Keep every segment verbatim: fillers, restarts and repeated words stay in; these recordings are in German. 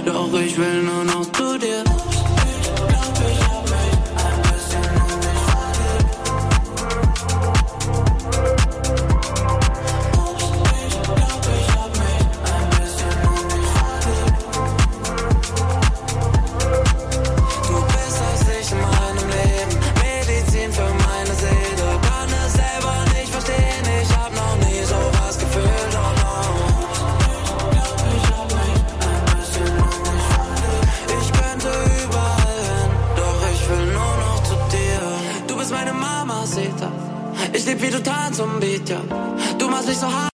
doch ich will nur noch zu dir. Ich lieb wie du tanzt um Beat, ja. Du machst mich so hart.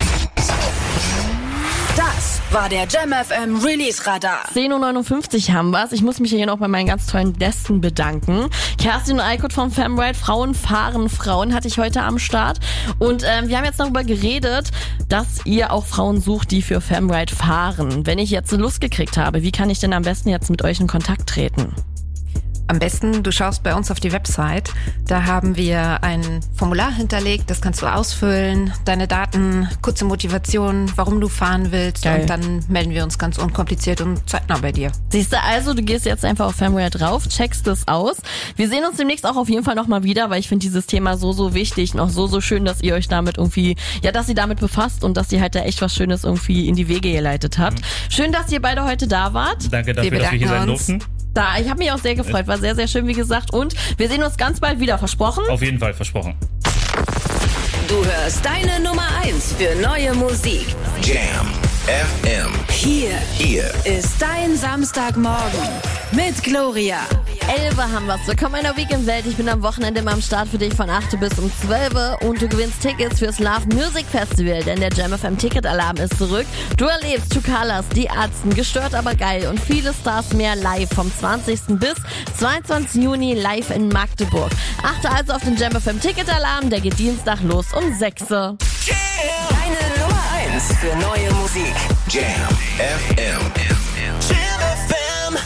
Das war der Jam F M Release Radar. zehn Uhr neunundfünfzig haben wir's. Ich muss mich hier noch bei meinen ganz tollen Gästen bedanken. Kerstin und Aykut vom Femride, Frauen fahren Frauen, hatte ich heute am Start. Und ähm, wir haben jetzt darüber geredet, dass ihr auch Frauen sucht, die für Femride fahren. Wenn ich jetzt Lust gekriegt habe, wie kann ich denn am besten jetzt mit euch in Kontakt treten? Am besten, du schaust bei uns auf die Website. Da haben wir ein Formular hinterlegt, das kannst du ausfüllen, deine Daten, kurze Motivation, warum du fahren willst. Geil. Und dann melden wir uns ganz unkompliziert und zeitnah bei dir. Siehst du also, du gehst jetzt einfach auf Femride drauf, checkst es aus. Wir sehen uns demnächst auch auf jeden Fall nochmal wieder, weil ich finde dieses Thema so, so wichtig, noch so, so schön, dass ihr euch damit irgendwie, ja, dass ihr damit befasst und dass ihr halt da echt was Schönes irgendwie in die Wege geleitet habt. Mhm. Schön, dass ihr beide heute da wart. Danke dafür, dass wir hier sein durften. Da, ich habe mich auch sehr gefreut, war sehr, sehr schön, wie gesagt. Und wir sehen uns ganz bald wieder, versprochen? Auf jeden Fall, versprochen. Du hörst deine Nummer eins für neue Musik. Jam F M. Hier, Hier ist dein Samstagmorgen mit Gloria. elf haben wir's. Willkommen in der Weekend-Welt. Ich bin am Wochenende immer am Start für dich von acht bis um zwölf und du gewinnst Tickets fürs Love Music Festival, denn der Jam F M Ticket-Alarm ist zurück. Du erlebst Two Colors, Die Ärzten, Gestört aber geil und viele Stars mehr live vom zwanzigsten bis zweiundzwanzigsten Juni live in Magdeburg. Achte also auf den Jam F M Ticket-Alarm, der geht Dienstag los um sechs Uhr. Deine Nummer eins für neue Musik. Jam F M. Jam F M.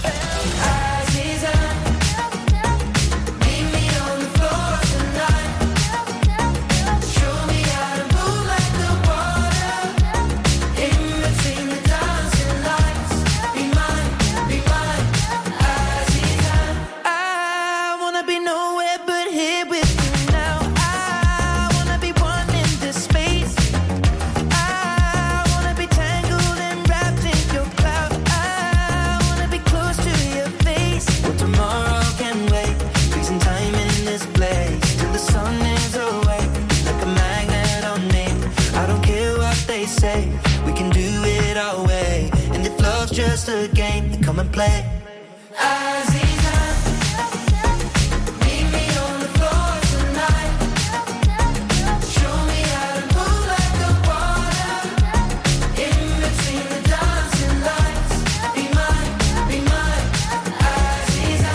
We can do it our way, and if love's just a game, then come and play. Aziza, meet me on the floor tonight. Show me how to move like the water. In between the dancing lights, be mine, be mine, Aziza.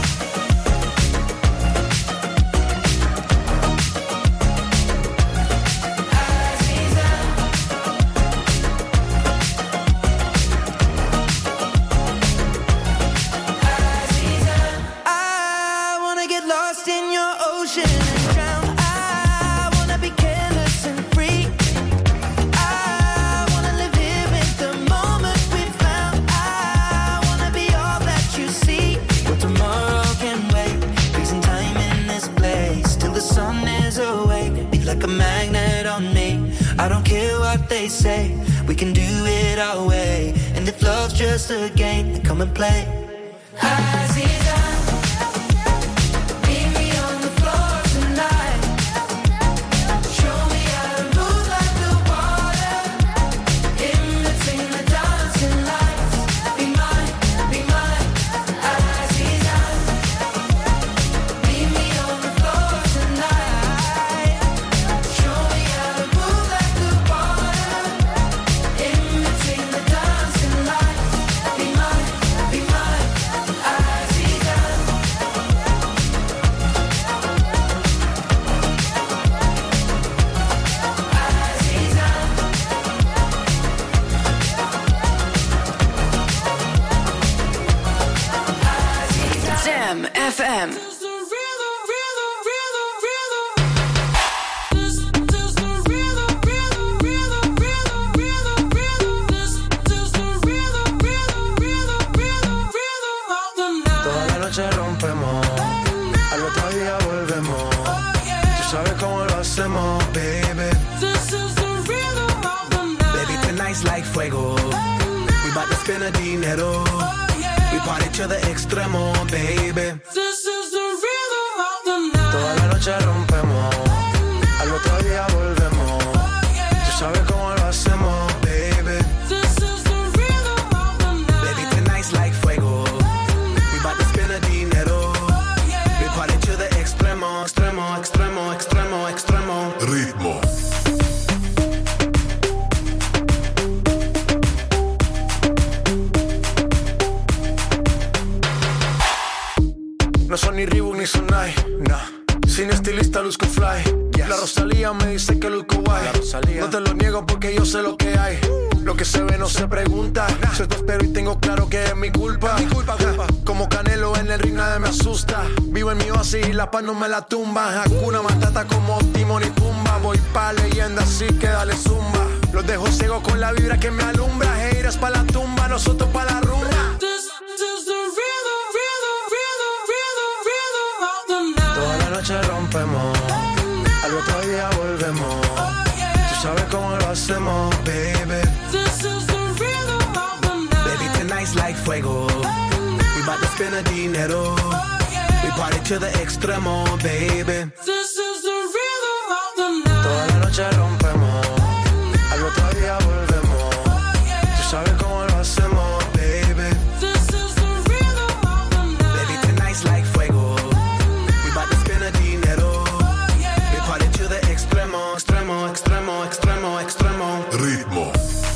Like a magnet on me. I don't care what they say. We can do it our way. And if love's just a game, then come and play. Aziza, meet me on the floor tonight. Show me how to move like the water. In between the dancing lights. Be mine, be mine, Aziza. Meet me on the floor tonight. Jam F M. noche rompemos, al otro día volvemos. Tú sabes cómo lo hacemos, baby. This is the rhythm of the night. Baby, tonight's like fuego. We bout to spend a dinero. We party to the extremo, baby. This is the rhythm of the night. Toda la noche rompemos, al otro día volvemos. Tú sabes cómo lo hacemos, baby. This is the rhythm of the night. Baby, tonight's like fuego. We bout to spend a dinero. We party to the extremo, extremo, extremo, extremo, extremo. Ritmo. No son ni Reebok ni Sonai, nah. Sin estilista luzco fly. Yes. La Rosalía me dice que luzco guay. No te lo niego porque yo sé lo que hay. Lo que se ve no se pregunta. Nah. Yo te espero y tengo claro que es mi culpa. Mi culpa, culpa. Como Canelo en el ring nadie me asusta. Vivo en mi oasis y la paz no me la tumba. Hakuna Matata como Timon y Pumba. Voy pa' leyenda así que dale zumba. Los dejo ciego con la vibra que me alumbra. Heiras pa' la tumba, nosotros pa' la rumba. This is the rhythm, rhythm, rhythm, rhythm, rhythm of the night. Toda la noche rompemos, al otro día volvemos. Tú sabes cómo lo hacemos, baby. This is the rhythm of the night. Baby, tonight's like fuego. We bout to spend a dinero. We party to the extremo, baby. This is the rhythm of the night. Toda la noche rompemos, al otro día volvemos. Tú sabes cómo lo hacemos, baby. This is the rhythm of the night. Baby, tonight's like fuego. We bout to spend a dinero. We party to the extremo, extremo, extremo, extremo, extremo. Ritmo.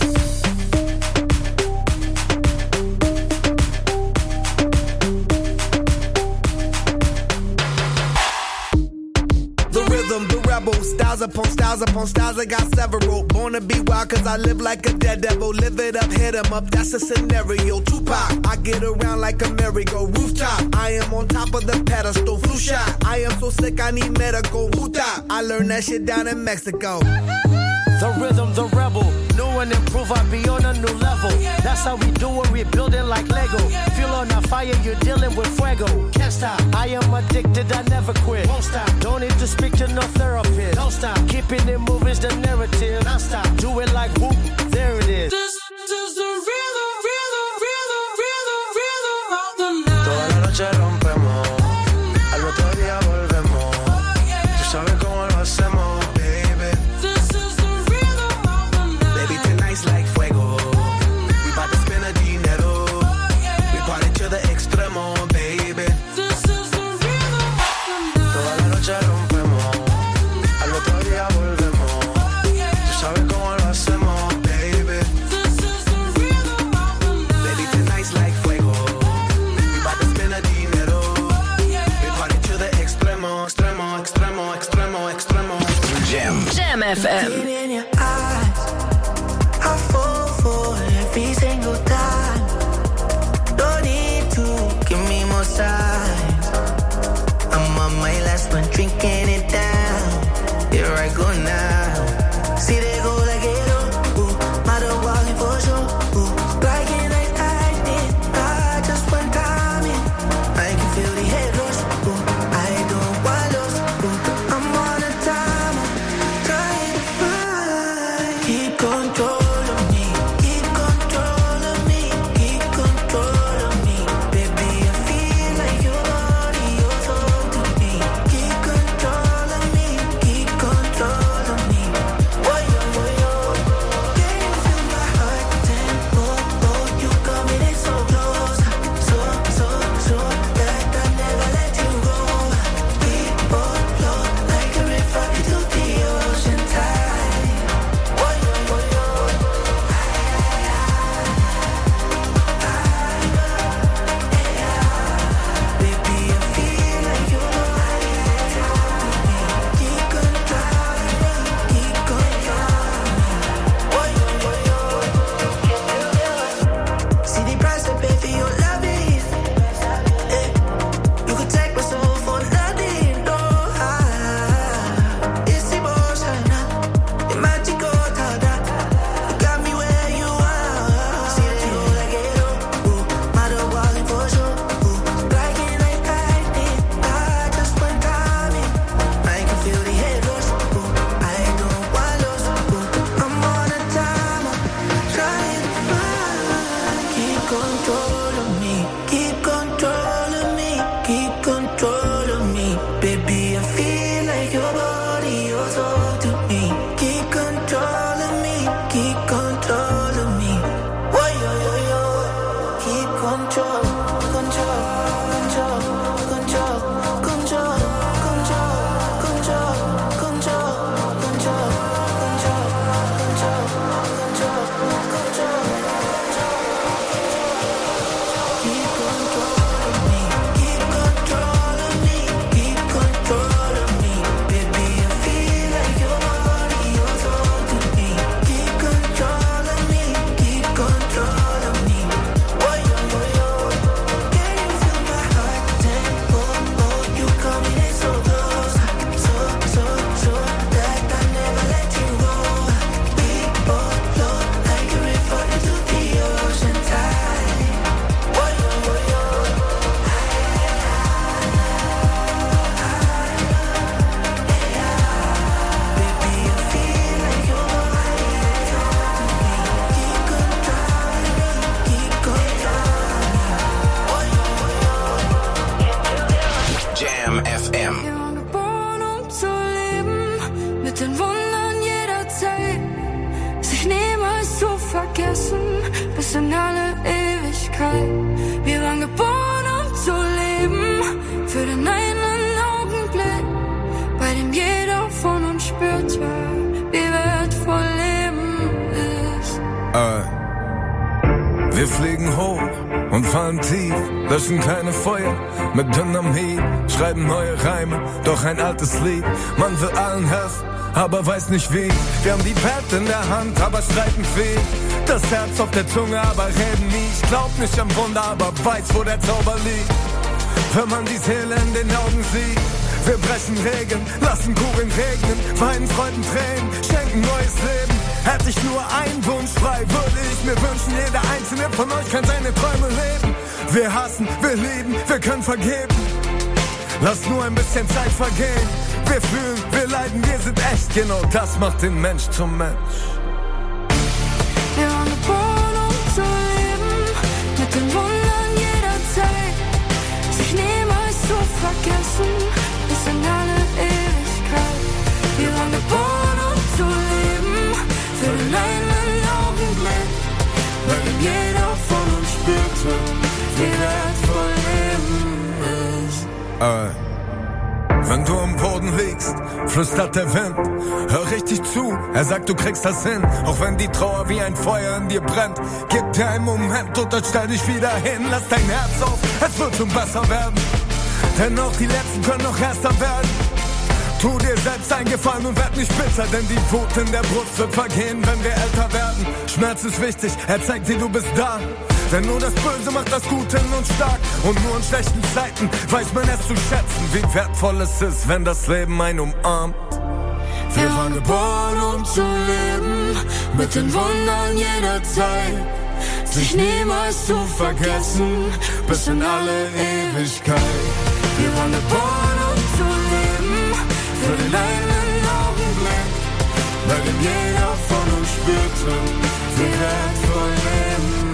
The rhythm, the rebel, styles upon styles upon styles, I got several. Born to be wild cause I live like a dead devil. Live it up, hit 'em up, that's a scenario. Tupac, I get around like a merry-go rooftop. I am on top of the pedestal, flu shot. I am so sick I need medical. Hoota, I learned that shit down in Mexico. The rhythm, the rebel. New and improve, I be on a new level. That's how we do it, we building like Lego. Feel on a fire, you're dealing with fuego. Can't stop, I am addicted, I never quit. Won't stop, don't need to speak to no therapist. Don't stop, keeping it moving's the narrative. Non stop, do it like whoop, there it is. This is the rhythm, rhythm, rhythm, rhythm, rhythm of the night. Toda la noche rompemos, al otro día volvemos. Tú sabes cómo lo hacemos, baby. This is the rhythm of the night. Baby, tonight's like fuego. We bout to spend a dinero. We party to the extremo, baby. This is the rhythm of the night. Toda la noche rompemos, al otro día volvemos. Tú sabes cómo lo hacemos, baby. This is the rhythm of the night. Baby, tonight's like fuego. We bout to spend a dinero. We party to the extremo, extremo, extremo, extremo, extremo. Jam. Jam F M. In your eyes, I fall for every single time. Don't need to give me more signs. I'm on my last one, drinking it down. Here I go now. See they go like it oh, ooh, matter walking for sure. Ooh, like it, I act it. I just one time in. I can feel the head rush. Ooh, I don't want lost. Ooh, I'm on a timer, trying to find. Zeit. Wir waren geboren, um zu leben, für den einen Augenblick, bei dem jeder von uns spürte, wie wertvoll Leben ist. Äh, wir fliegen hoch und fahren tief, löschen keine Feuer mit Dynamit, schreiben neue Reime, doch ein altes Lied. Man will allen helfen, aber weiß nicht wie. Wir haben die Pad in der Hand, aber streiten viel. Das Herz auf der Zunge, aber reden nie. Ich glaub nicht am Wunder, aber weiß, wo der Zauber liegt. Wenn man die Seele in den Augen sieht. Wir brechen Regeln, lassen Kugeln regnen, weinen Freuden Tränen, schenken neues Leben. Hätte ich nur einen Wunsch frei, würde ich mir wünschen, jeder einzelne von euch kann seine Träume leben. Wir hassen, wir lieben, wir können vergeben. Lass nur ein bisschen Zeit vergehen. Wir fühlen, wir leiden, wir sind echt. Genau das macht den Mensch zum Mensch. Wir waren geboren, um zu leben, mit den Wundern jeder Zeit. Sich niemals zu vergessen, bis in alle Ewigkeit. Wir waren geboren, um zu leben, für den einen Augenblick, weil jeder von uns spürte, wie wertvoll Leben ist. Äh. Wenn du am Boden liegst, flüstert der Wind. Hör richtig zu, er sagt, du kriegst das hin. Auch wenn die Trauer wie ein Feuer in dir brennt. Gib dir einen Moment und dann stell dich wieder hin. Lass dein Herz auf, es wird schon besser werden. Denn auch die Letzten können noch erster werden. Tu dir selbst einen Gefallen und werd nicht bitter, denn die Wut in der Brust wird vergehen, wenn wir älter werden. Schmerz ist wichtig, er zeigt dir, du bist da. Denn nur das Böse macht das Gute in uns stark. Und nur in schlechten Zeiten weiß man es zu schätzen, wie wertvoll es ist, wenn das Leben einen umarmt. Wir waren geboren, um zu leben, mit den Wundern jeder Zeit. Sich niemals zu vergessen, bis in alle Ewigkeit. Wir waren geboren, um zu leben, für den einen Augenblick, bei dem jeder von uns spürte, wie wertvoll Leben ist.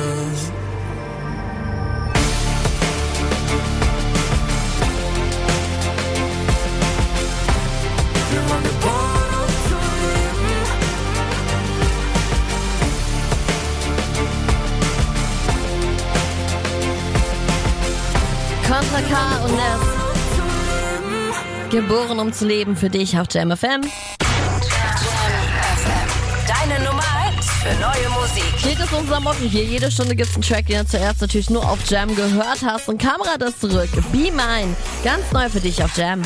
Wir waren geboren, um zu leben. Contra K und Ness. Geboren, um zu leben, für dich auf Jam F M. Deine Nummer eins für neue Musik. Geht es unser Motto hier. Jede Stunde gibt es einen Track, den du zuerst natürlich nur auf Jam gehört hast. Und Kamerad ist zurück. Be Mine. Ganz neu für dich auf Jam.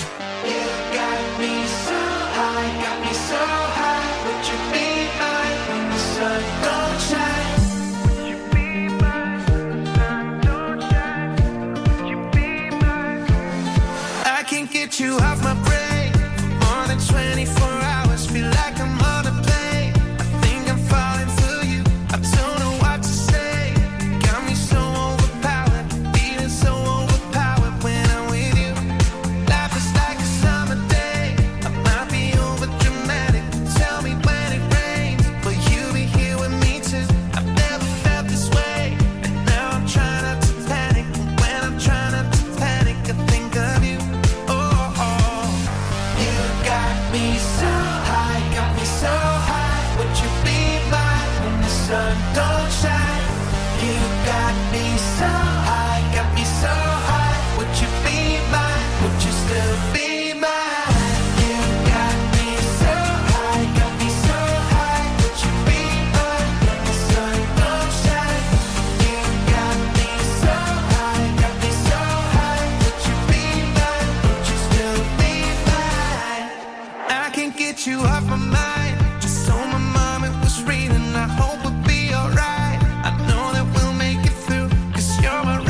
Get you off my brain for more than twenty-four hours. Feel like I'm on a plane. I think I'm falling for you. I don't know what to say. Got me so overpowered, feeling so overpowered when I'm with you. Life is like a summer day. I might be over dramatic. Tell me when it rains, will you be here with me too? I've never felt this way, and now I'm trying not to panic. And when I'm trying not to panic, I think of you. Me so high, got me so high. Would you be mine when the sun don't shine? You got me so high, got me so high. Would you be mine? Would you still be mine? You got me so high, got me so high. Would you be mine when the sun don't shine? You got me so high, got me so high. Would you be mine? Would you still be mine? I can't get you off my mind. Just told my mom it was raining. I hope we'll be alright. I know that we'll make it through, 'cause you're my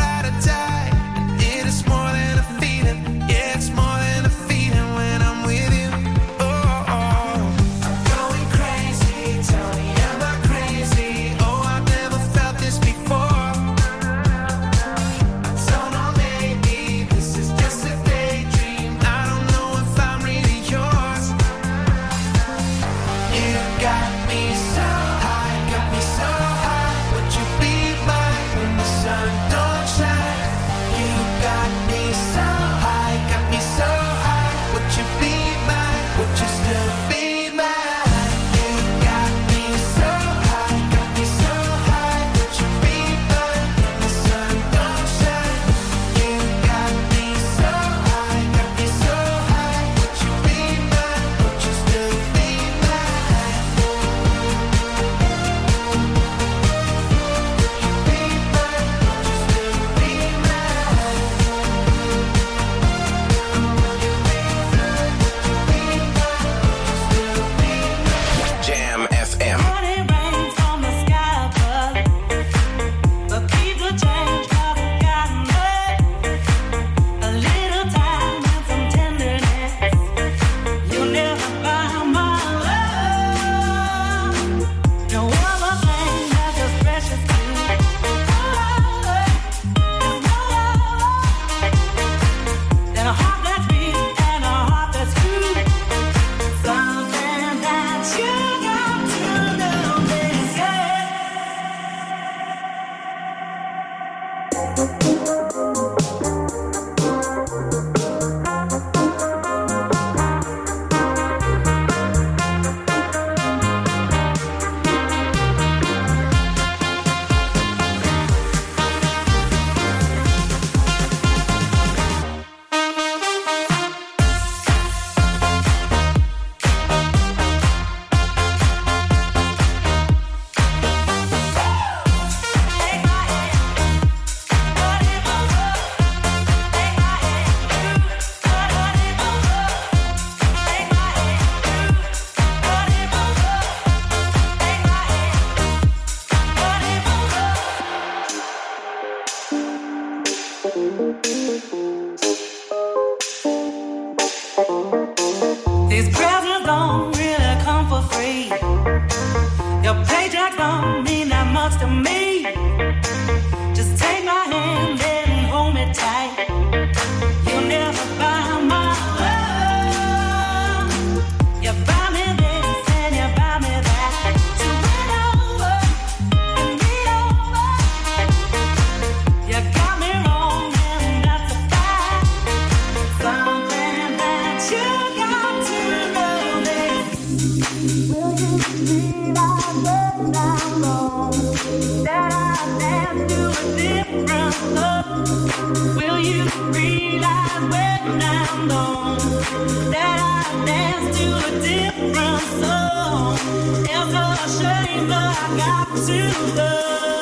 These presents don't really come for free. Your paycheck don't mean that much to me. Just take my hand and hold me tight. You'll never buy my love. You buy me this and you buy me that. So win over and be over. You got me wrong and that's a fact. Something that you got to know this. Will you realize when I'm wrong that I dance to a different love? Will you realize when I'm gone that I dance to a different song? It's a shame, but I got to love.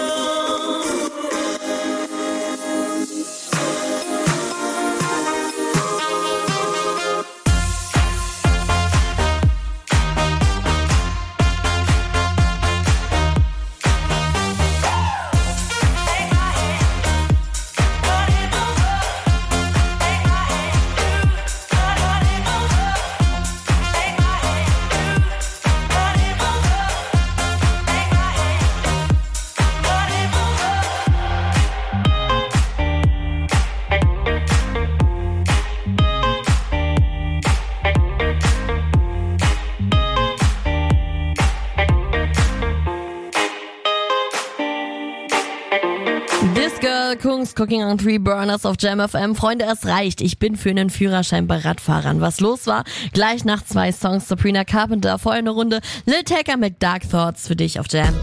Disco, Kungs, Cooking on Three Burners auf Jam F M. Freunde, es reicht. Ich bin für einen Führerschein bei Radfahrern. Was los war? Gleich nach zwei Songs Sabrina Carpenter. Vorher eine Runde Lil Tecca mit Dark Thoughts für dich auf Jam.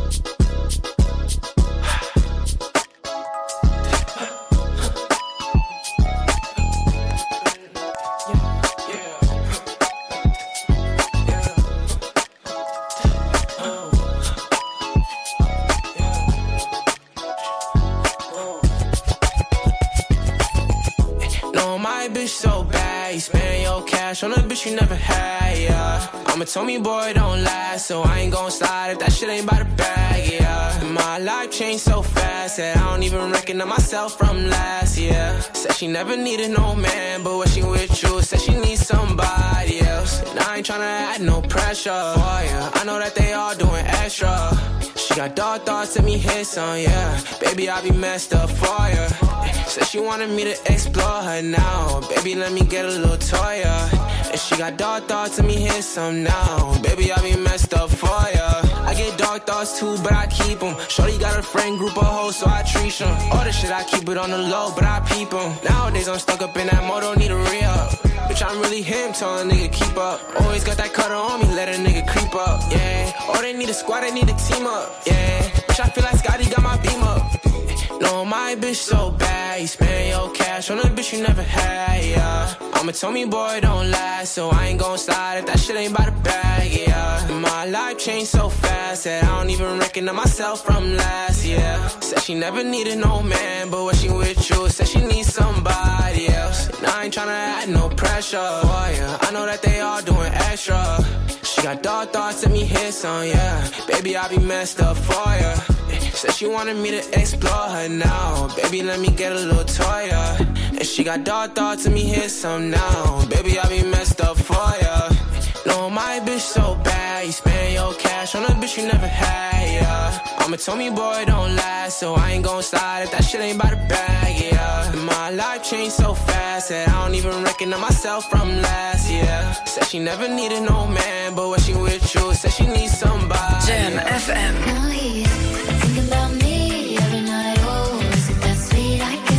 Bitch so bad, you spend your cash on a bitch you never had, yeah. I'm a Tommy boy, don't last, so I ain't gon' slide if that shit ain't by the bag, yeah. My life changed so fast that I don't even recognize myself from last year. Said she never needed no man, but when she with you, said she needs somebody else. And I ain't tryna add no pressure for ya. I know that they all doing extra. She got dark thoughts, let me hit some, yeah. Baby, I be messed up for ya. Said she wanted me to explore her now. Baby, let me get a little toy, yeah. And she got dark thoughts, let me hit some now. Baby, I be messed up for ya. I get dark thoughts too, but I keep them. Shorty got a friend group of hoes, so I treat them. All the shit I keep it on the low, but I peep them. Nowadays I'm stuck up in that mode, don't need a re-up. Bitch, I'm really him, tell a nigga keep up. Always got that cutter on me, let a nigga creep up, yeah. Oh, they need a squad, they need a team up, yeah. Bitch, I feel like Scotty got my beam up. No, my bitch so bad, you spend your cash on a bitch you never had, yeah. I'm a Tommy boy, don't last, so I ain't gon' slide if that shit ain't by the bag, yeah. My life changed so fast that I don't even recognize myself from last year. Said she never needed no man, but when she with you, said she needs somebody else. And I ain't tryna add no pressure for ya. I know that they all doing extra. She got dark thoughts, let me hit some, yeah. Baby, I be messed up for ya. Said she wanted me to explore her now. Baby, let me get a little toy, yeah. And she got dark thoughts, let me hit some now. Baby, I be messed up for ya. No, my bitch so bad, you spend your cash on a bitch you never had, yeah. I'm a Tommy boy, don't last, so I ain't gon' slide if that shit ain't by the bag, yeah. My life changed so fast that I don't even recognize myself from last year. Said she never needed no man, but when she with you, said she needs somebody. Jam F M. Now he's thinking about me every night. Oh, is it that sweet? I can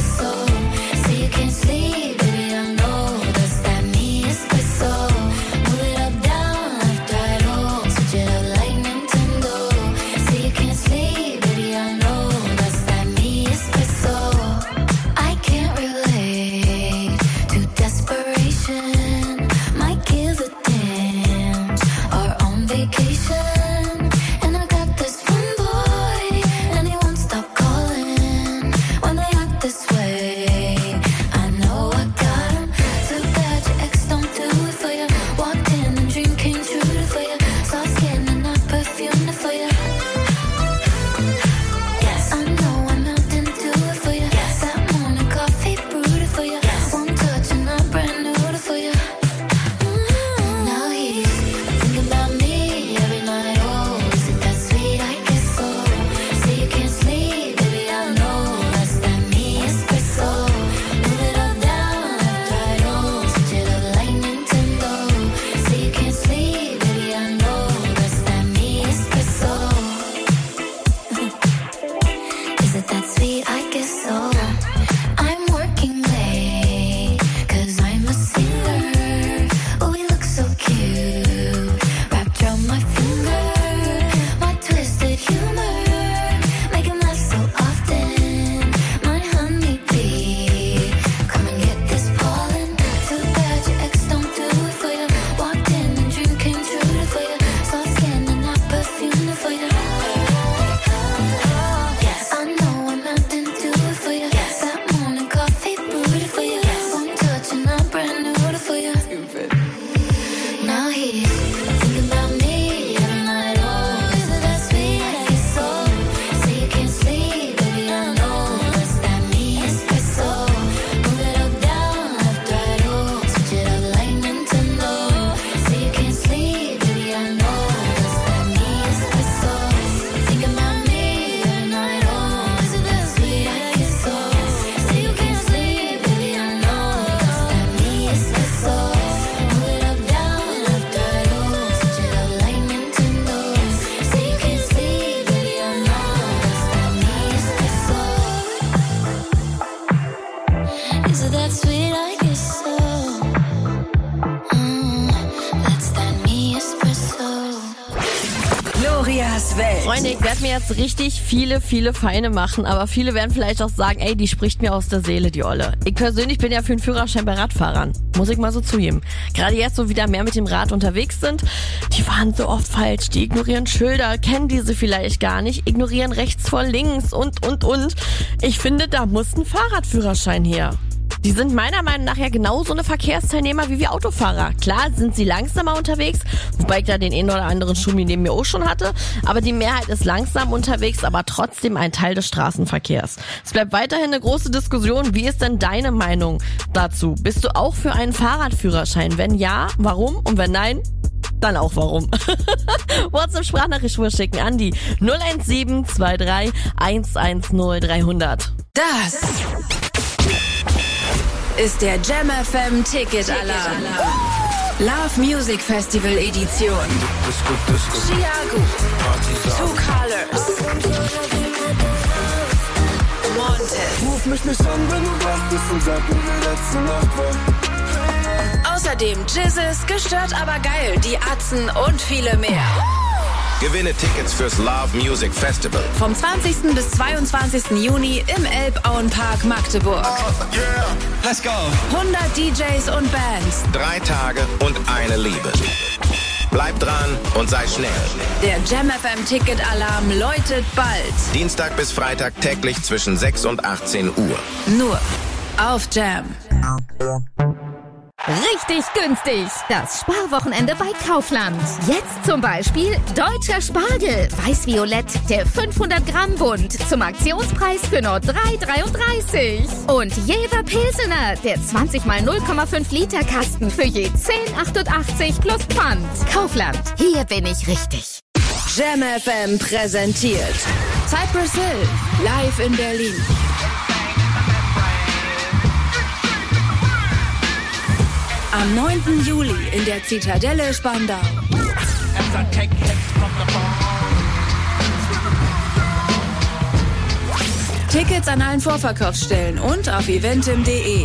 Freunde, ich werde mir jetzt richtig viele, viele Feinde machen, aber viele werden vielleicht auch sagen, ey, die spricht mir aus der Seele, die Olle. Ich persönlich bin ja für einen Führerschein bei Radfahrern. Muss ich mal so zugeben. Gerade jetzt, wo wieder mehr mit dem Rad unterwegs sind, die fahren so oft falsch, die ignorieren Schilder, kennen diese vielleicht gar nicht, ignorieren rechts vor links und, und, und. Ich finde, da muss ein Fahrradführerschein her. Die sind meiner Meinung nach ja genauso eine Verkehrsteilnehmer wie wir Autofahrer. Klar sind sie langsamer unterwegs, wobei ich da den einen oder anderen Schumi neben mir auch schon hatte, aber die Mehrheit ist langsam unterwegs, aber trotzdem ein Teil des Straßenverkehrs. Es bleibt weiterhin eine große Diskussion. Wie ist denn deine Meinung dazu? Bist du auch für einen Fahrradführerschein? Wenn ja, warum? Und wenn nein, dann auch warum. WhatsApp-Sprachnachricht schicken an die null eins sieben zwei drei eins eins null drei hundert. Das ist der Jam F M Ticket Alarm. Love Music Festival Edition. Chiago, Two Colors, Wanted. Ruf mich nicht an, wenn du wach bist und sag mir, wie letzte Nacht war. Außerdem Jizzes, gestört aber geil, die Atzen und viele mehr. Gewinne Tickets fürs Love Music Festival. Vom zwanzigsten bis zweiundzwanzigsten Juni im Elbauenpark Magdeburg. Oh, yeah. Let's go. hundert D Js und Bands. Drei Tage und eine Liebe. Bleib dran und sei schnell. Der Jam F M Ticket Alarm läutet bald. Dienstag bis Freitag täglich zwischen sechs und achtzehn Uhr. Nur auf Jam. Richtig günstig. Das Sparwochenende bei Kaufland. Jetzt zum Beispiel deutscher Spargel. Weiß-Violett, der fünfhundert Gramm Bund. Zum Aktionspreis für nur drei dreiunddreißig. Und Jever Pilsener, der zwanzig mal null Komma fünf Liter Kasten für je zehn achtundachtzig plus Pfand. Kaufland. Hier bin ich richtig. Jam F M präsentiert Cypress Hill live in Berlin. Am neunten Juli in der Zitadelle Spandau. Tickets an allen Vorverkaufsstellen und auf eventim punkt de.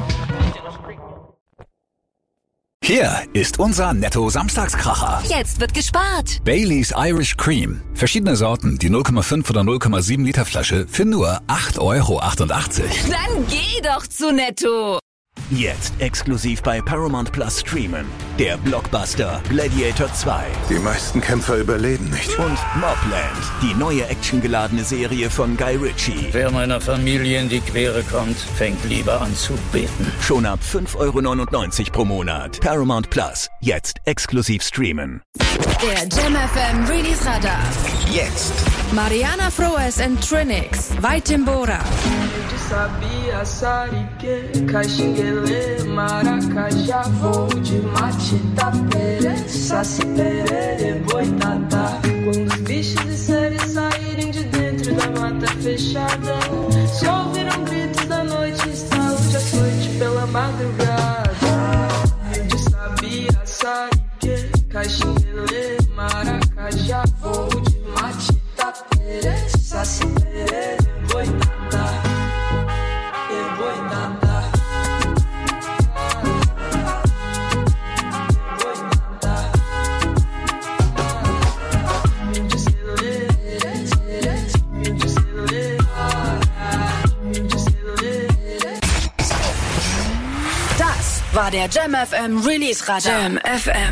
Hier ist unser Netto-Samstagskracher. Jetzt wird gespart. Baileys Irish Cream. Verschiedene Sorten, die null Komma fünf oder null Komma sieben Liter Flasche für nur acht Euro achtundachtzig. Dann geh doch zu Netto. Jetzt exklusiv bei Paramount Plus streamen. Der Blockbuster Gladiator zwei. Die meisten Kämpfer überleben nicht. Und Mobland, die neue actiongeladene Serie von Guy Ritchie. Wer meiner Familie in die Quere kommt, fängt lieber an zu beten. Schon ab fünf Euro neunundneunzig pro Monat. Paramount Plus, jetzt exklusiv streamen. Der Jam F M Release Radar. Jetzt. Mariana Froes and Trinix. Vaitimbora. Sabia, Sarique, Caxinguele, Maracajá, vou de Matita, Pere, Saci, Perere, Boitatá. Quando os bichos de série saírem de dentro da mata fechada, só ouviram gritos da noite, estalo de açoite pela madrugada. De Sabia, Sarique, Caxinguele, Maracajá, vou de Matita, Pere, Saci, Perere, Boitatá. Das war der Jam F M Release Radar. Jam F M.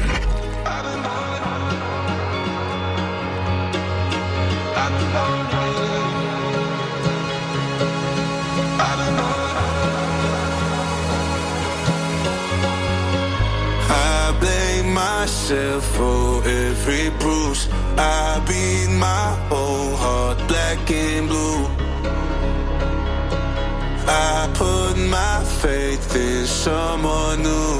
I blame myself for every bruise. I beat my old heart black and blue. I put my faith in someone new.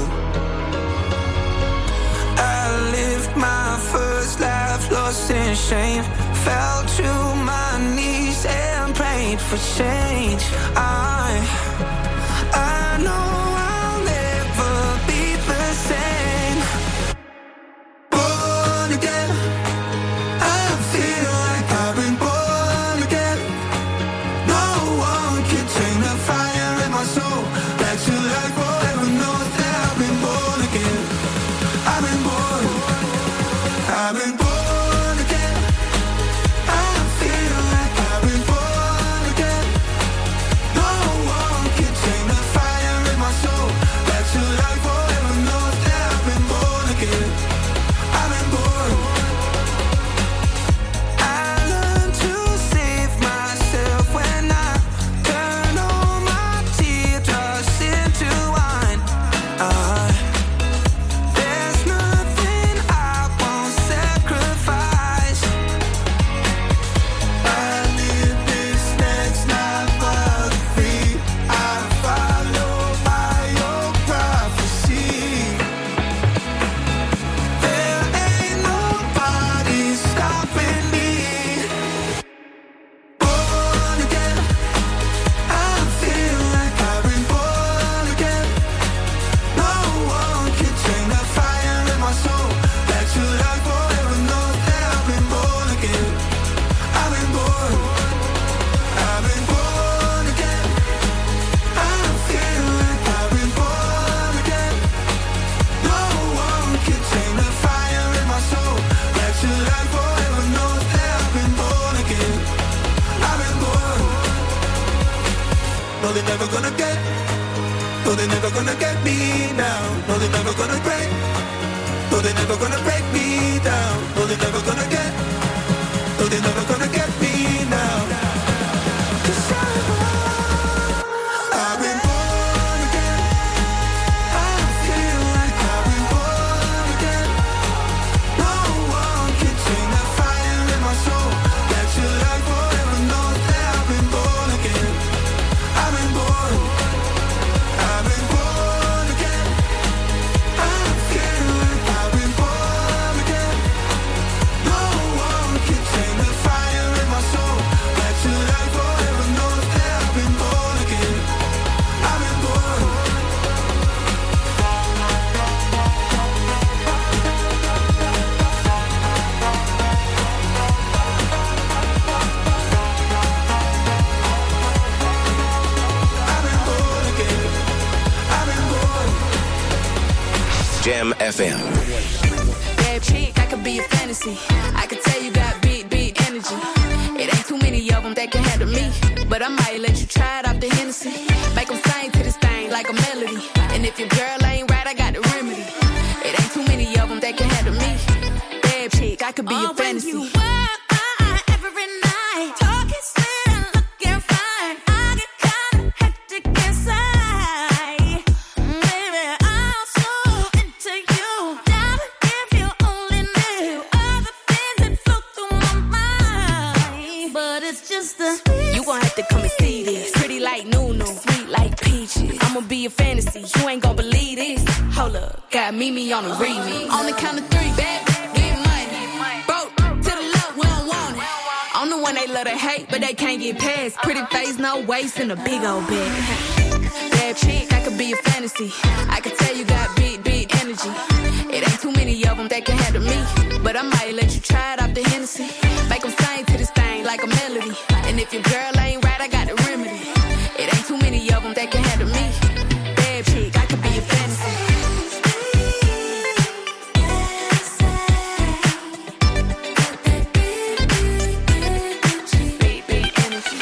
I lived my first life lost in shame. Fell to my knees and prayed for change. I, I know I'll never be the same. Born again, I feel like I've been born again. No one can take the fire in my soul back to life forever. Knows that I've been born again. I've been born. I've been born again. I No, they're never gonna get. No, they're never gonna get me now. No, they're never gonna break. No, they're never gonna break me down. No, they're never gonna get. No, they're never gonna get me now. 'Cause I've I've been born again. I feel like I've been born again. No one can tame the fire in my soul. That your life forever knows that I've been born again. I've been born. I've been born again. I feel like I've been born again. No one can tame the fire in my soul. That your life forever knows that I've been born again. I've been born. I've been born again. I've been born. Jam F M. Bad chick, I could be a fantasy. I could tell you got big, big energy. It ain't too many of them that can handle me. But I might let you try it off the Hennessy. Make them sing to this thing like a melody. And if your girl ain't right, I got the remedy. It ain't too many of them that can handle me. Bad chick, I could be a fantasy. When you walk by every night, talking slim, looking fine, I get kinda hectic inside. Baby, I'm so into you. Darling, if you only knew all the things that flow through my mind. But it's just the You gon' have to come and see this. Pretty like Nunu, sweet like peaches. I'ma be a fantasy, you ain't gon' believe this. Hold up, got Mimi on the remix. On the count of three, bad, get money. Broke to the left, we don't want it. I'm the one they love to hate, but they can't get past. Pretty face, no waist, and a big old bed. Bad chick, I could be a fantasy. I could tell you got big, big energy. It ain't too many of them that can handle me. But I might let you try it off the Hennessy. Make them sing to this thing like a melody. And if your girl ain't right, I got the remedy. It ain't too many of them that can handle me. Bad chick, I could be a fantasy. Big, big energy.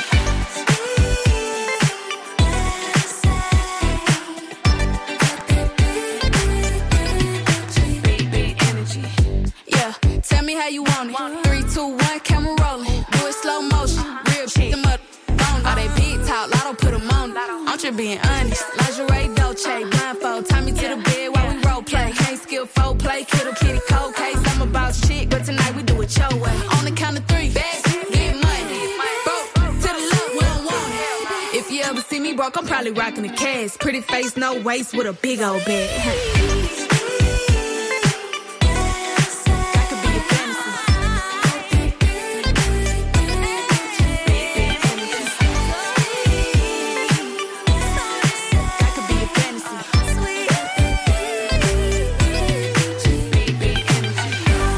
Big, big energy. Yeah, tell me how you want it. Three, two, one, camera rolling. Do it slow motion. Real shit. Them up on all they big talk. Lotto put them on it. I'm just being honest. Lingerie, Dolce, blindfold. Tie me to the bed while we role play. Can't skill fold play. Kiddo, kitty, cold case. I'm about shit, but tonight we do it your way. On the count of three, bad, get money. Broke to the left, we don't want it. If you ever see me broke, I'm probably rocking the cash. Pretty face, no waist, with a big old bed. I could be a fantasy. I could be a fantasy. Big, big energy.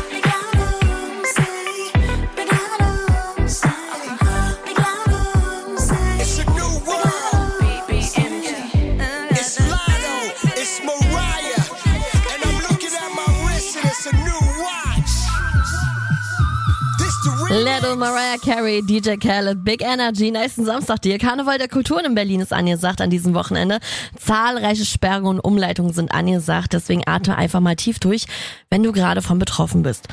It's a new world. Big, big energy. It's Lotto. It's Mariah. And I'm looking at my wrist and it's a new watch. This the real. Little Mariah Carey, D J Khaled, Big Energy, nächsten Samstag dir. Karneval der Kulturen in Berlin ist angesagt an diesem Wochenende. Zahlreiche Sperrungen und Umleitungen sind angesagt, deswegen atme einfach mal tief durch, wenn du gerade von betroffen bist.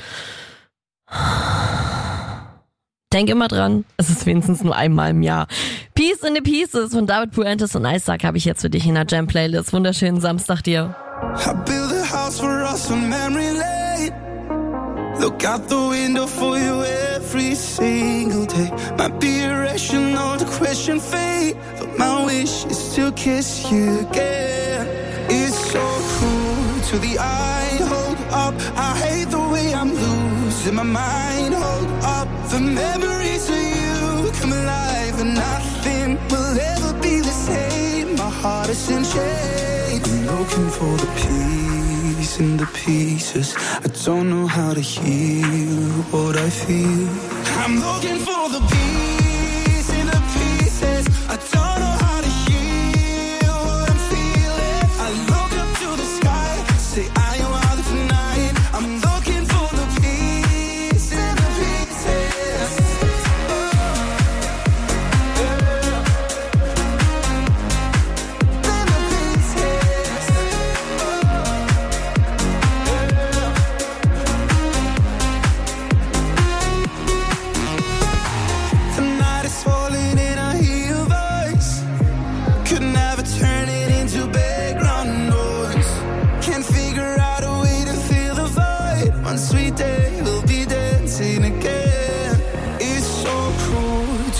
Denk immer dran, es ist wenigstens nur einmal im Jahr. Peace in the Pieces von David Puentes und Isaac habe ich jetzt für dich in der Jam-Playlist. Wunderschönen Samstag dir. I built a house for us on memory lane. Look out the window for you every single day. Might be irrational to question fate, but my wish is to kiss you again. It's so cruel to the eye. Hold up, I hate the way I'm losing my mind. Hold up, the memories of you come alive, and nothing will ever be the same. My heart is in chains. I'm looking for the peace in the pieces. I don't know how to heal what I feel. I'm looking for the peace in the pieces. I don't know how to heal what I'm feeling. I look up to the sky, say I am out tonight. I'm looking for the peace in the pieces.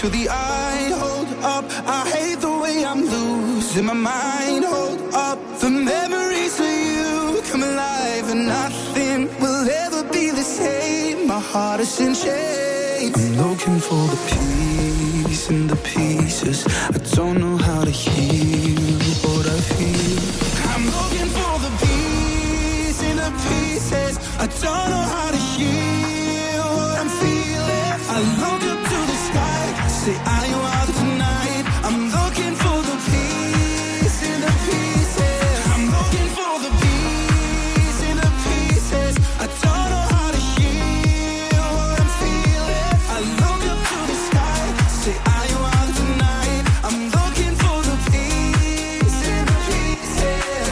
to the eye. Hold up, I hate the way I'm losing my mind. Hold up, the memories of you come alive, and nothing will ever be the same. My heart is in chains. I'm looking for the peace in the pieces. I don't know how to heal what I feel. I'm looking for the peace in the pieces. I don't know how to heal what I'm feeling. I look up to the sky, say are you out tonight? I'm looking for the peace in the pieces. I'm looking for the peace in the pieces. I don't know how to heal what I'm feeling. I look up to the sky, say are you out tonight? I'm looking for the peace in the pieces.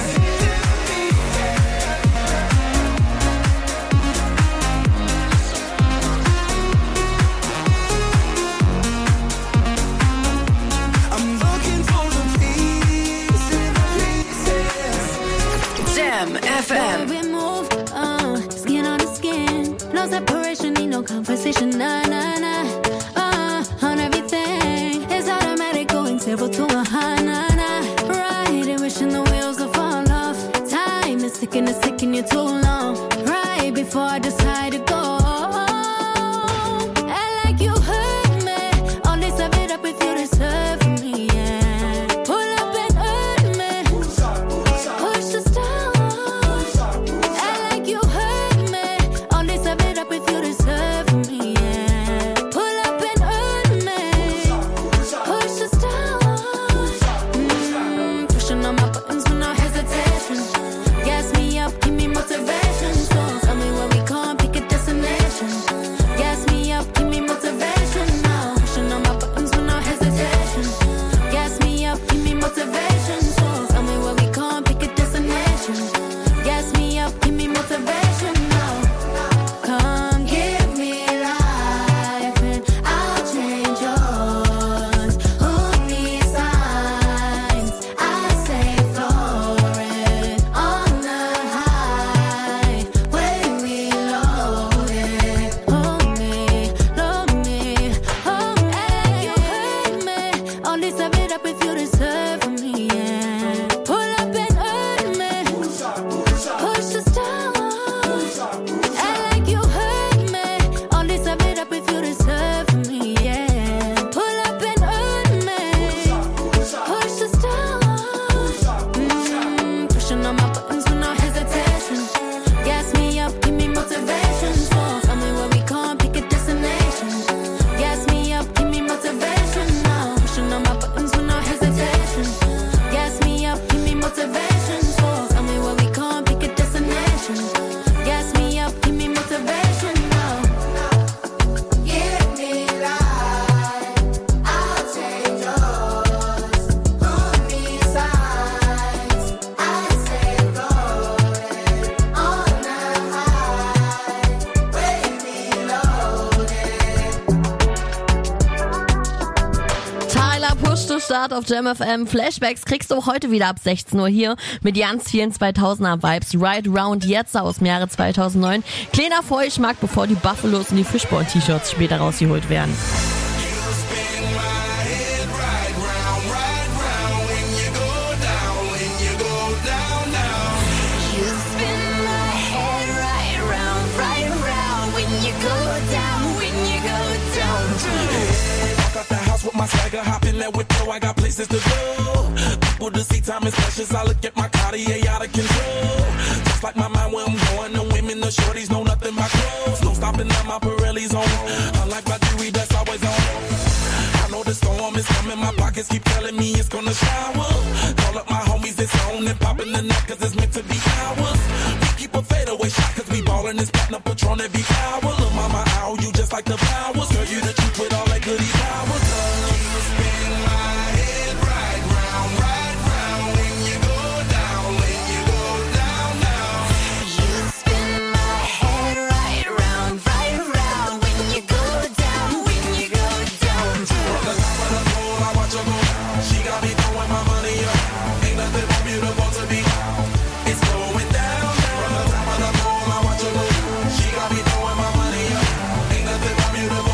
I'm looking for the peace in the pieces. Jam F M. We move, uh, skin on the skin. No separation, need no conversation. Nah, nah, nah. Uh, on everything. It's automatic, going zero to a high, nah, nah. Right, and wishing the wheels will fall off. Time is ticking, it's taking you too long. Right before I decide to go. I like you hurt me. Only serve it up if you deserve me, yeah. Pull up and hurt me. Push the stars. I like you hurt me. Only serve it up if you deserve me, yeah. Pull up and hurt me. Push the stars. Mm, pushing on my buttons with no hesitation. Gas me up, give me motivation. So tell me where we going, pick a destination. Gas me up, give me motivation now. Pushing on my buttons with no hesitation. Gas me up, give me motivation. So tell me where we going, pick a destination. Gas me up, give me motivation now. Come give me life and I'll change yours. Who needs signs? I say floating on the highway we loaded. Hold me, load me, hold me. You hurt me. Only serve it up if you deserve me, yeah. Pull up and hurt me. Push the stars. I like you hurt me. Only serve it up if you deserve me, yeah. Pull up and hurt me. Push the stars. Mm, pushing on my buttons with no hesitation. Gas me up, give me motivation. So tell me where we going, pick a destination. Gas me up, give me motivation now. Pushing on my buttons with no hesitation. Gas me up, give me motivation. So tell me where we going, pick a destination. Gas me up, give me motivation now. Give me life, I'll change yours. Who needs signs? I say floating on the highway we loaded. Tyler Push to Start auf Jam F M. Flashbacks kriegst du auch heute wieder ab sechzehn Uhr hier mit ganz vielen zweitausender Vibes. Right Round jetzt aus dem Jahre zweitausendneun. Kleiner Vorgeschmack, bevor die Buffalos und die Fishbone-T-Shirts später rausgeholt werden. You spin my head right round, right round. When you go down, when you go down. Walk out the house with my swagger, hop in that whip, yo, I got places to go. People to see, time is precious. I look at my Cartier out of control. Just like my mind where I'm going, the women, the shorties know nothing but clothes. No stopping at my Pirelli's on. Unlike my jewelry, that's always on. I know the storm is coming, my pockets keep telling me it's gonna shower. Call up my homies, it's on and popping the neck, cause it's meant to be ours. We keep a fadeaway shot, cause we ballin' this platinum Patron every hour. Lil' mama, ow, you just like the flowers. Girl, you the truth with all that goody powers. You spin my head right round, right round. When you go down, when you go down, down. You spin my head right round, right round. When you go down, when you go down. From the top of the pole, I watch her go down. She got me throwing my money up. Ain't nothing more beautiful to be. It's going down. From the top of the pole, I watch her go down. She got me throwing my money up. Ain't nothing more beautiful.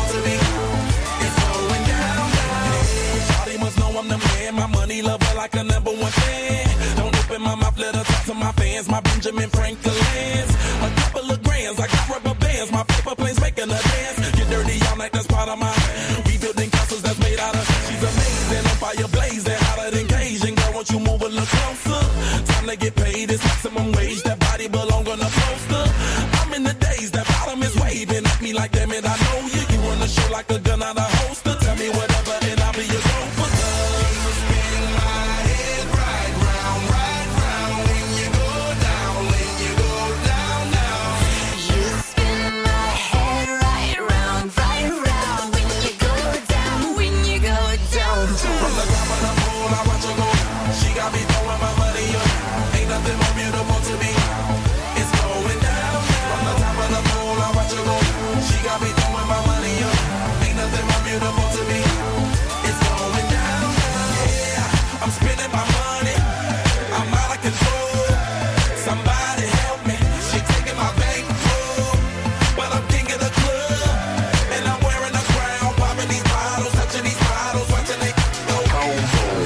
man, my money lover like a number one fan. Don't open my mouth, let her talk to my fans. My Benjamin Franklin's. A couple of grands, I got rubber bands. My paper planes making a dance. Get dirty all night, that's part of my. We building castles that's made out of. She's amazing, on fire blazing, hotter than Cajun. Girl, won't you move a little closer? Time to get paid, it's maximum wage. That body belong on a poster. I'm in the days, that bottom is waving at me like, damn it, I know you. You run the show like a gun out of holster. Tell me whatever and I'll be your gopher. You spin my head right round, right round. When you go down, when you go down, down. You spin my head right round, right round. When you go down, when you go down. From the top of the pool, I watch her go. She got me throwing my money up. Ain't nothing more beautiful to me. It's going down. From the top of the pool, I watch her go. She got me throwing my money up. Ain't nothing more beautiful to me. It's going down. Yeah, I'm spending my money. I'm out of control. Somebody help me. She taking my bankroll. But I'm king of the club. And I'm wearing a crown. Popping these bottles, touching these bottles, watching they go home.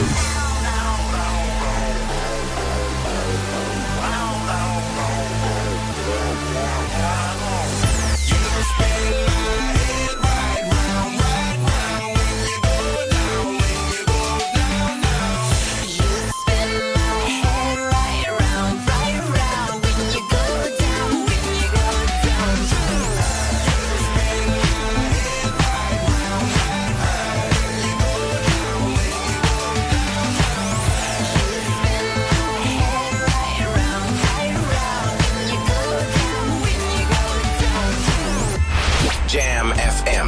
Jam F M.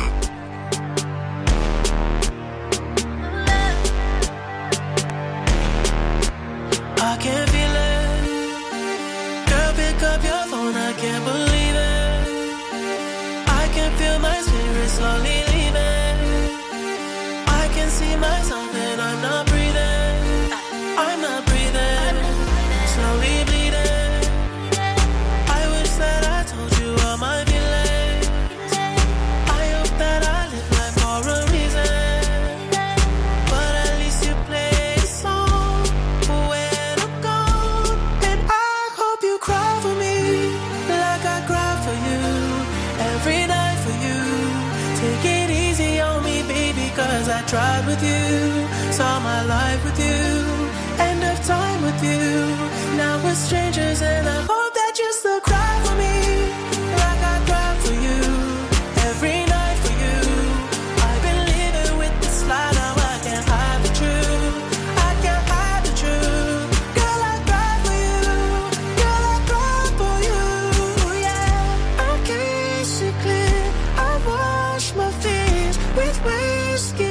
I can feel it. Girl, pick up your phone, I can't believe it. I can feel my spirit slowly leaving. I can see myself and I'm not breathing. I'm not breathing. Slowly bleeding. I wish that I told you all my feelings. I hope that I live life for a reason. But at least you play a song when I'm gone. And I hope you cry for me like I cry for you. Every night for you. Take it easy on me, baby, cause I tried with you. Saw my life with you. End of time with you. Now we're strangers and I hope that you still cry for me like I cried for you. Every night for you. I've been living with this lie, now I can't hide the truth. I can't hide the truth. Girl, I cried for you. Girl, I cried for you. Yeah, I kiss it clear. I wash my fears with whiskey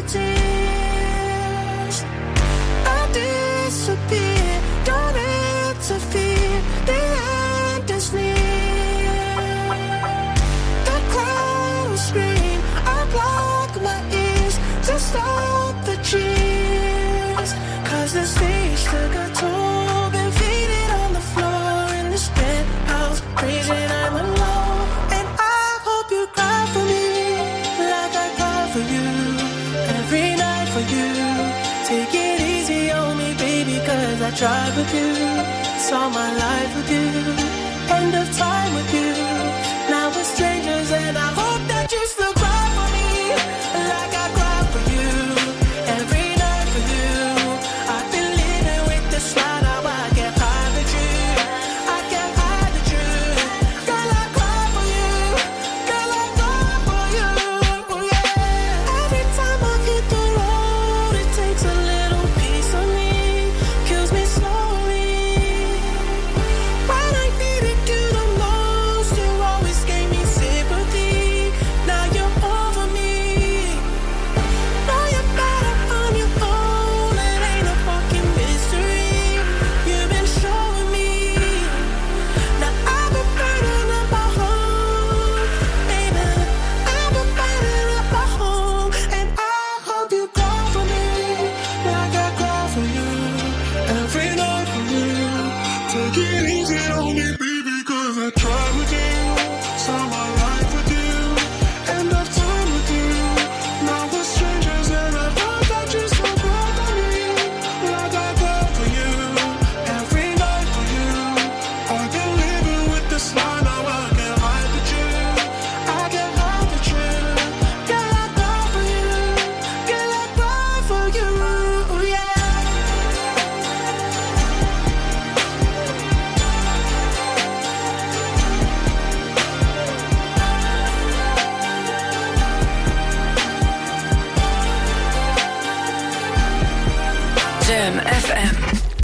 tears. I disappear, don't interfere. The end is near. The crowd will scream. I block my ears to stop the cheers. Cause the stage took a toll. Been faded on the floor in this penthouse. Freezing, I'm alone. And I hope you cry for me like I cry for you. Every night for you. Take it easy on me, baby, cause I tried with you. Saw my life with you. End of time with you. Now we're strangers and I hope that you still cry for me like I cry for you. Every night for you. I've been living with this lie, now I can't hide the truth. I can't hide the truth. Girl, I cry for you. Girl, I cry for you. Yeah. Every time I hit the road, it takes a little piece of me. Kills me slowly. When I needed you the most, you always gave me sympathy. F M.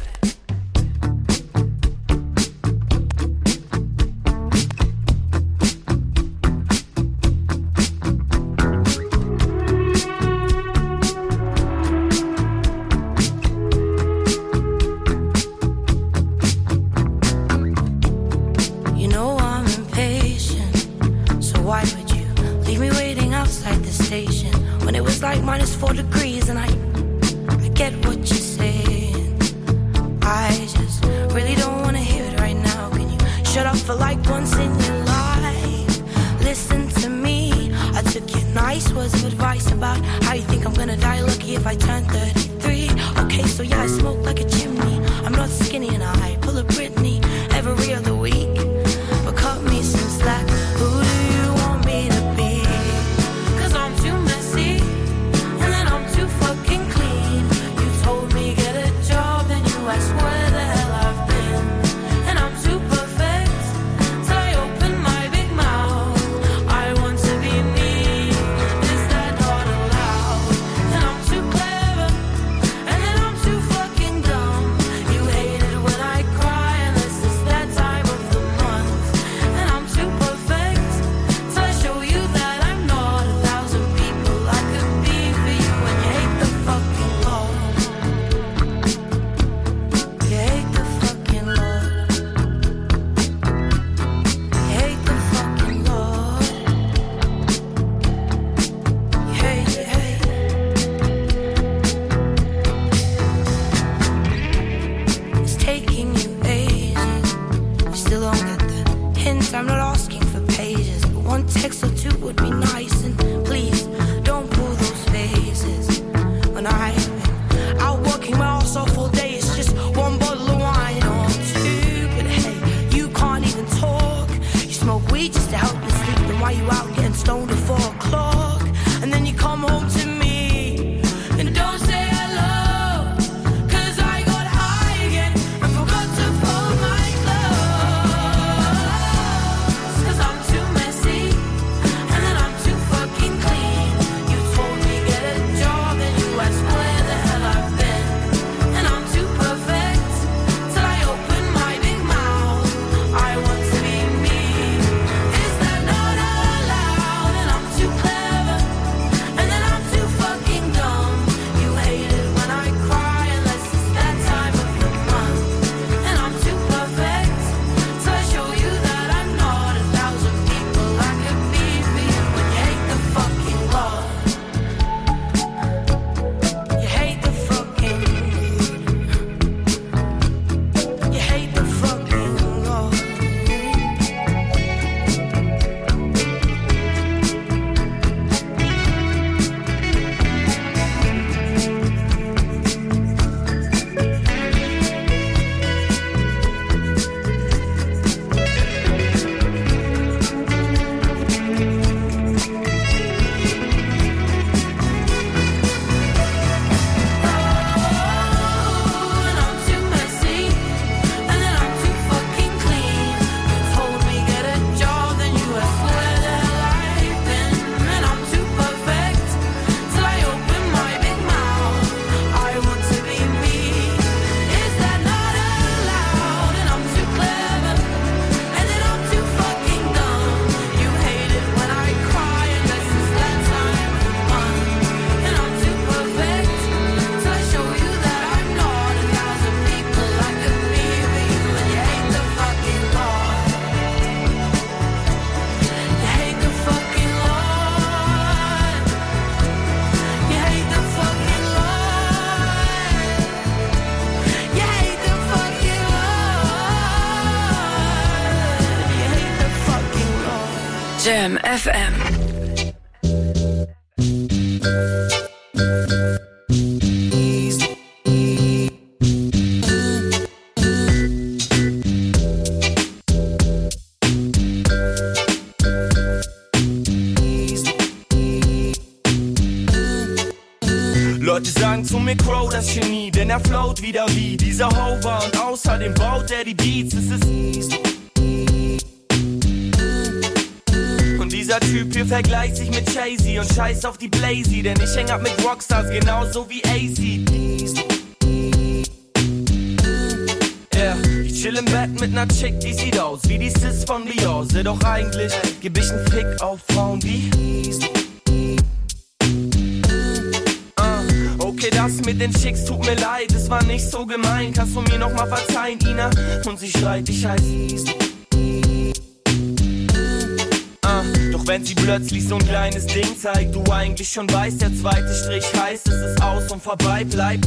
You know I'm impatient, so why would you leave me waiting outside the station when it was like minus four degrees and I, I get what you're saying. I just really don't want to hear it right now. Can you shut up for like once in your life? Listen to me. I took your nice words of advice about how you think I'm gonna die lucky if I turn thirty-three. Okay, so yeah, I smoke like a chimney. I'm not skinny and I pull a Britney every other week. But cut me some slack. Who do you want me to be? 'Cause I'm too messy and then I'm too fucking clean. You told me get a job, then you asked where the hell I've been. And I'm too perfect till I open my big mouth. I want to be me. Is that not allowed? And I'm too clever and then I'm too fucking dumb. You hate it when I cry unless it's that time of the month. And I'm too perfect till I show you that I'm not a thousand people I could be for you. And you hate the fucking law. You hate the fucking law. You hate the fucking law. You hate, you hate. It's taking you ages. You still don't get the hint. I'm not asking for pages, but one text or two would be nice. And please don't pull those faces. When I've been out working my ass off all day, it's just one bottle of wine or two. But hey, you can't even talk. You smoke weed just to help you sleep. Then why you out getting stoned at four o'clock? And then you come home to me and don't say hello. 'Cause I got high again and forgot to fold my clothes. 'Cause I'm too messy and then I'm too fucking clean. You told me get a job and you asked where the hell I've been. And I'm too perfect till I open my big mouth. I want to be me. Is that not allowed? And I'm too clever and then I'm too fucking dumb. You hate it when I cry unless it's that time of the month. And I'm too perfect till I show you that I'm not a thousand people I could be for you. And you hate the fucking law. You hate the fucking. You hate the fucking law. And I'm too messy and then I'm too fucking clean. You told me get a job, then you asked where the hell I've been. And I'm too perfect till I open my big mouth. I want to be me. Is that not allowed? And I'm too clever and then I'm too fucking dumb. You hate it when I cry unless it's that time of the month. And I'm too perfect till I show you that I'm not a thousand people I could be for you. And you hate the fucking law. You hate the fucking law. You hate the fucking law. You hate the fucking law. You hate the fucking law. Jam F M. Leute sagen zu mir Crow, das Genie, denn er float wieder wie dieser Hover und außerdem baut er die Beats, es ist und dieser Typ hier vergleicht sich mit Jay-Z und scheiß auf die Blazy, denn ich häng ab mit Rockstars genauso wie A C. chill im Bett mit ner Chick, die sieht aus wie die Sis von Beyoncé. Doch eigentlich geb ich nen Fick auf Frauen wie uh, okay, das mit den Chicks tut mir leid, es war nicht so gemein. Kannst du mir noch mal verzeihen, Ina? Und sie schreit, ich heiß uh, doch wenn sie plötzlich so ein kleines Ding zeigt, du eigentlich schon weißt, der zweite Strich heißt, es ist aus und vorbei, bleib.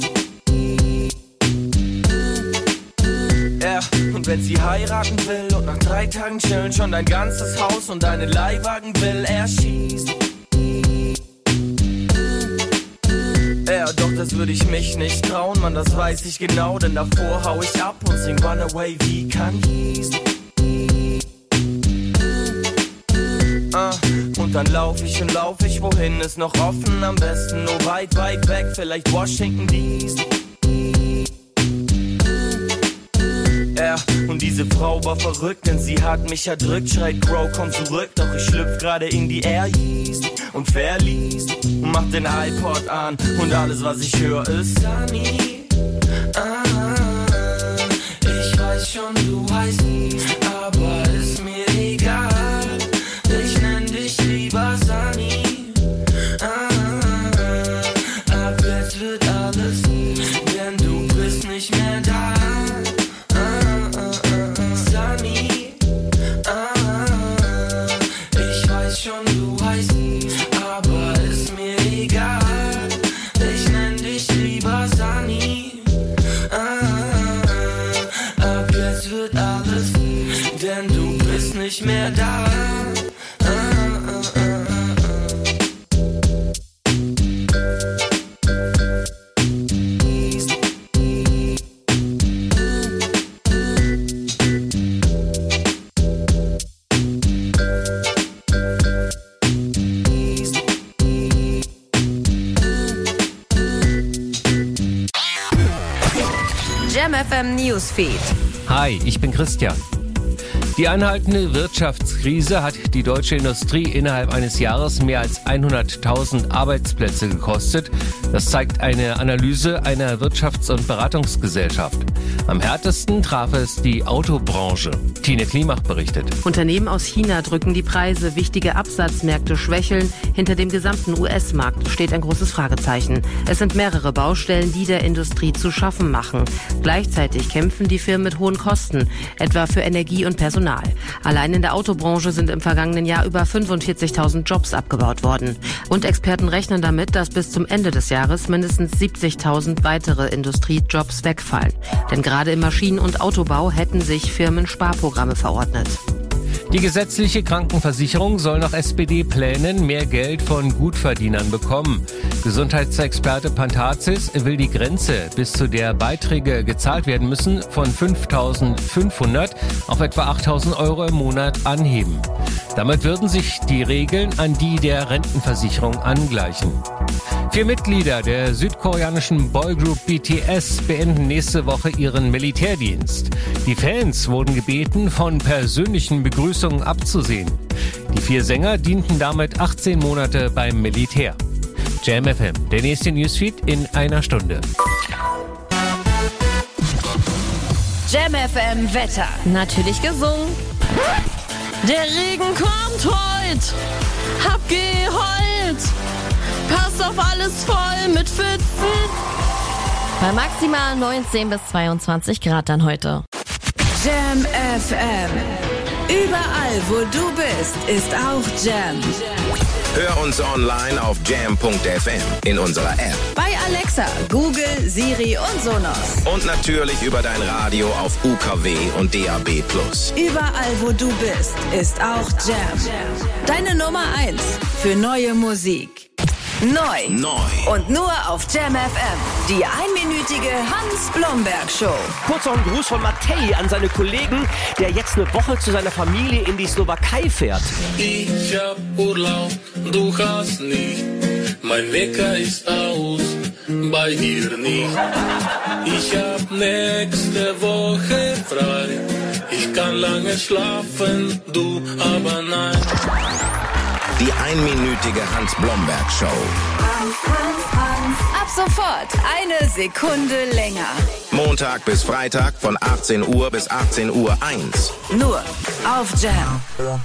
Ja, und wenn sie heiraten will und nach drei Tagen chillen schon dein ganzes Haus und deinen Leihwagen will, er schießt. Ja, doch das würde ich mich nicht trauen, Mann, das weiß ich genau, denn davor hau ich ab und sing Runaway wie Kanye. Uh, und dann lauf ich und lauf ich, wohin ist noch offen, am besten nur weit, weit weg, vielleicht Washington D C Ja, und diese Frau war verrückt, denn sie hat mich erdrückt, schreit Crow, komm zurück, doch ich schlüpf gerade in die Air Yeast und verliest und mach den iPod an und alles was ich höre ist Sunny. Ah, ich weiß schon, du heißt aber ist mir egal. Ich nenn dich lieber Sunny. Ah, ab jetzt wird alles, denn du bist nicht mehr da. Schon du heißt, aber ist mir egal. Ich nenn dich lieber Sunny. Ah, ab jetzt wird alles, denn du bist nicht mehr da. Ah, ah, ah, ah. Jam F M Newsfeed. Hi, ich bin Christian. Die anhaltende Wirtschaftskrise hat die deutsche Industrie innerhalb eines Jahres mehr als hunderttausend Arbeitsplätze gekostet. Das zeigt eine Analyse einer Wirtschafts- und Beratungsgesellschaft. Am härtesten traf es die Autobranche. Tine Klimach berichtet. Unternehmen aus China drücken die Preise, wichtige Absatzmärkte schwächeln. Hinter dem gesamten U S-Markt steht ein großes Fragezeichen. Es sind mehrere Baustellen, die der Industrie zu schaffen machen. Gleichzeitig kämpfen die Firmen mit hohen Kosten, etwa für Energie und Personal. Allein in der Autobranche sind im vergangenen Jahr über fünfundvierzigtausend Jobs abgebaut worden. Und Experten rechnen damit, dass bis zum Ende des Jahres mindestens siebzigtausend weitere Industriejobs wegfallen. Denn gerade im Maschinen- und Autobau hätten sich Firmen Sparprogramme verordnet. Die gesetzliche Krankenversicherung soll nach S P D-Plänen mehr Geld von Gutverdienern bekommen. Gesundheitsexperte Pantazis will die Grenze, bis zu der Beiträge gezahlt werden müssen, von fünftausendfünfhundert auf etwa achttausend Euro im Monat anheben. Damit würden sich die Regeln an die der Rentenversicherung angleichen. Vier Mitglieder der südkoreanischen Boygroup B T S beenden nächste Woche ihren Militärdienst. Die Fans wurden gebeten, von persönlichen Begrüßungen abzusehen. Die vier Sänger dienten damit achtzehn Monate beim Militär. Jam F M, der nächste Newsfeed in einer Stunde. Jam F M Wetter. Natürlich gesungen. Der Regen kommt heute. Hab geheult. Passt auf alles voll mit Pfützen. Bei maximal neunzehn bis zweiundzwanzig Grad dann heute. Jam F M. Überall, wo du bist, ist auch Jam. Hör uns online auf jam punkt f m, in unserer App, Bei Alexa, Google, Siri und Sonos. und natürlich über dein Radio auf U K W und D A B plus. Überall, wo du bist, ist auch Jam. Deine Nummer eins für neue Musik. Neu. Neu. Und nur auf Jam F M. Die einminütige Hans-Blomberg-Show. Kurz noch ein Gruß von Matej an seine Kollegen, der jetzt eine Woche zu seiner Familie in die Slowakei fährt. Ich hab Urlaub, du hast nicht. Mein Wecker ist aus, bei dir nicht. Ich hab nächste Woche frei. Ich kann lange schlafen, du aber nein. Die einminütige Hans-Blomberg-Show. Hans, Hans, Hans. Ab sofort eine Sekunde länger. Montag Montag bis Freitag von achtzehn Uhr bis achtzehn Uhr eins. Nur auf Jam.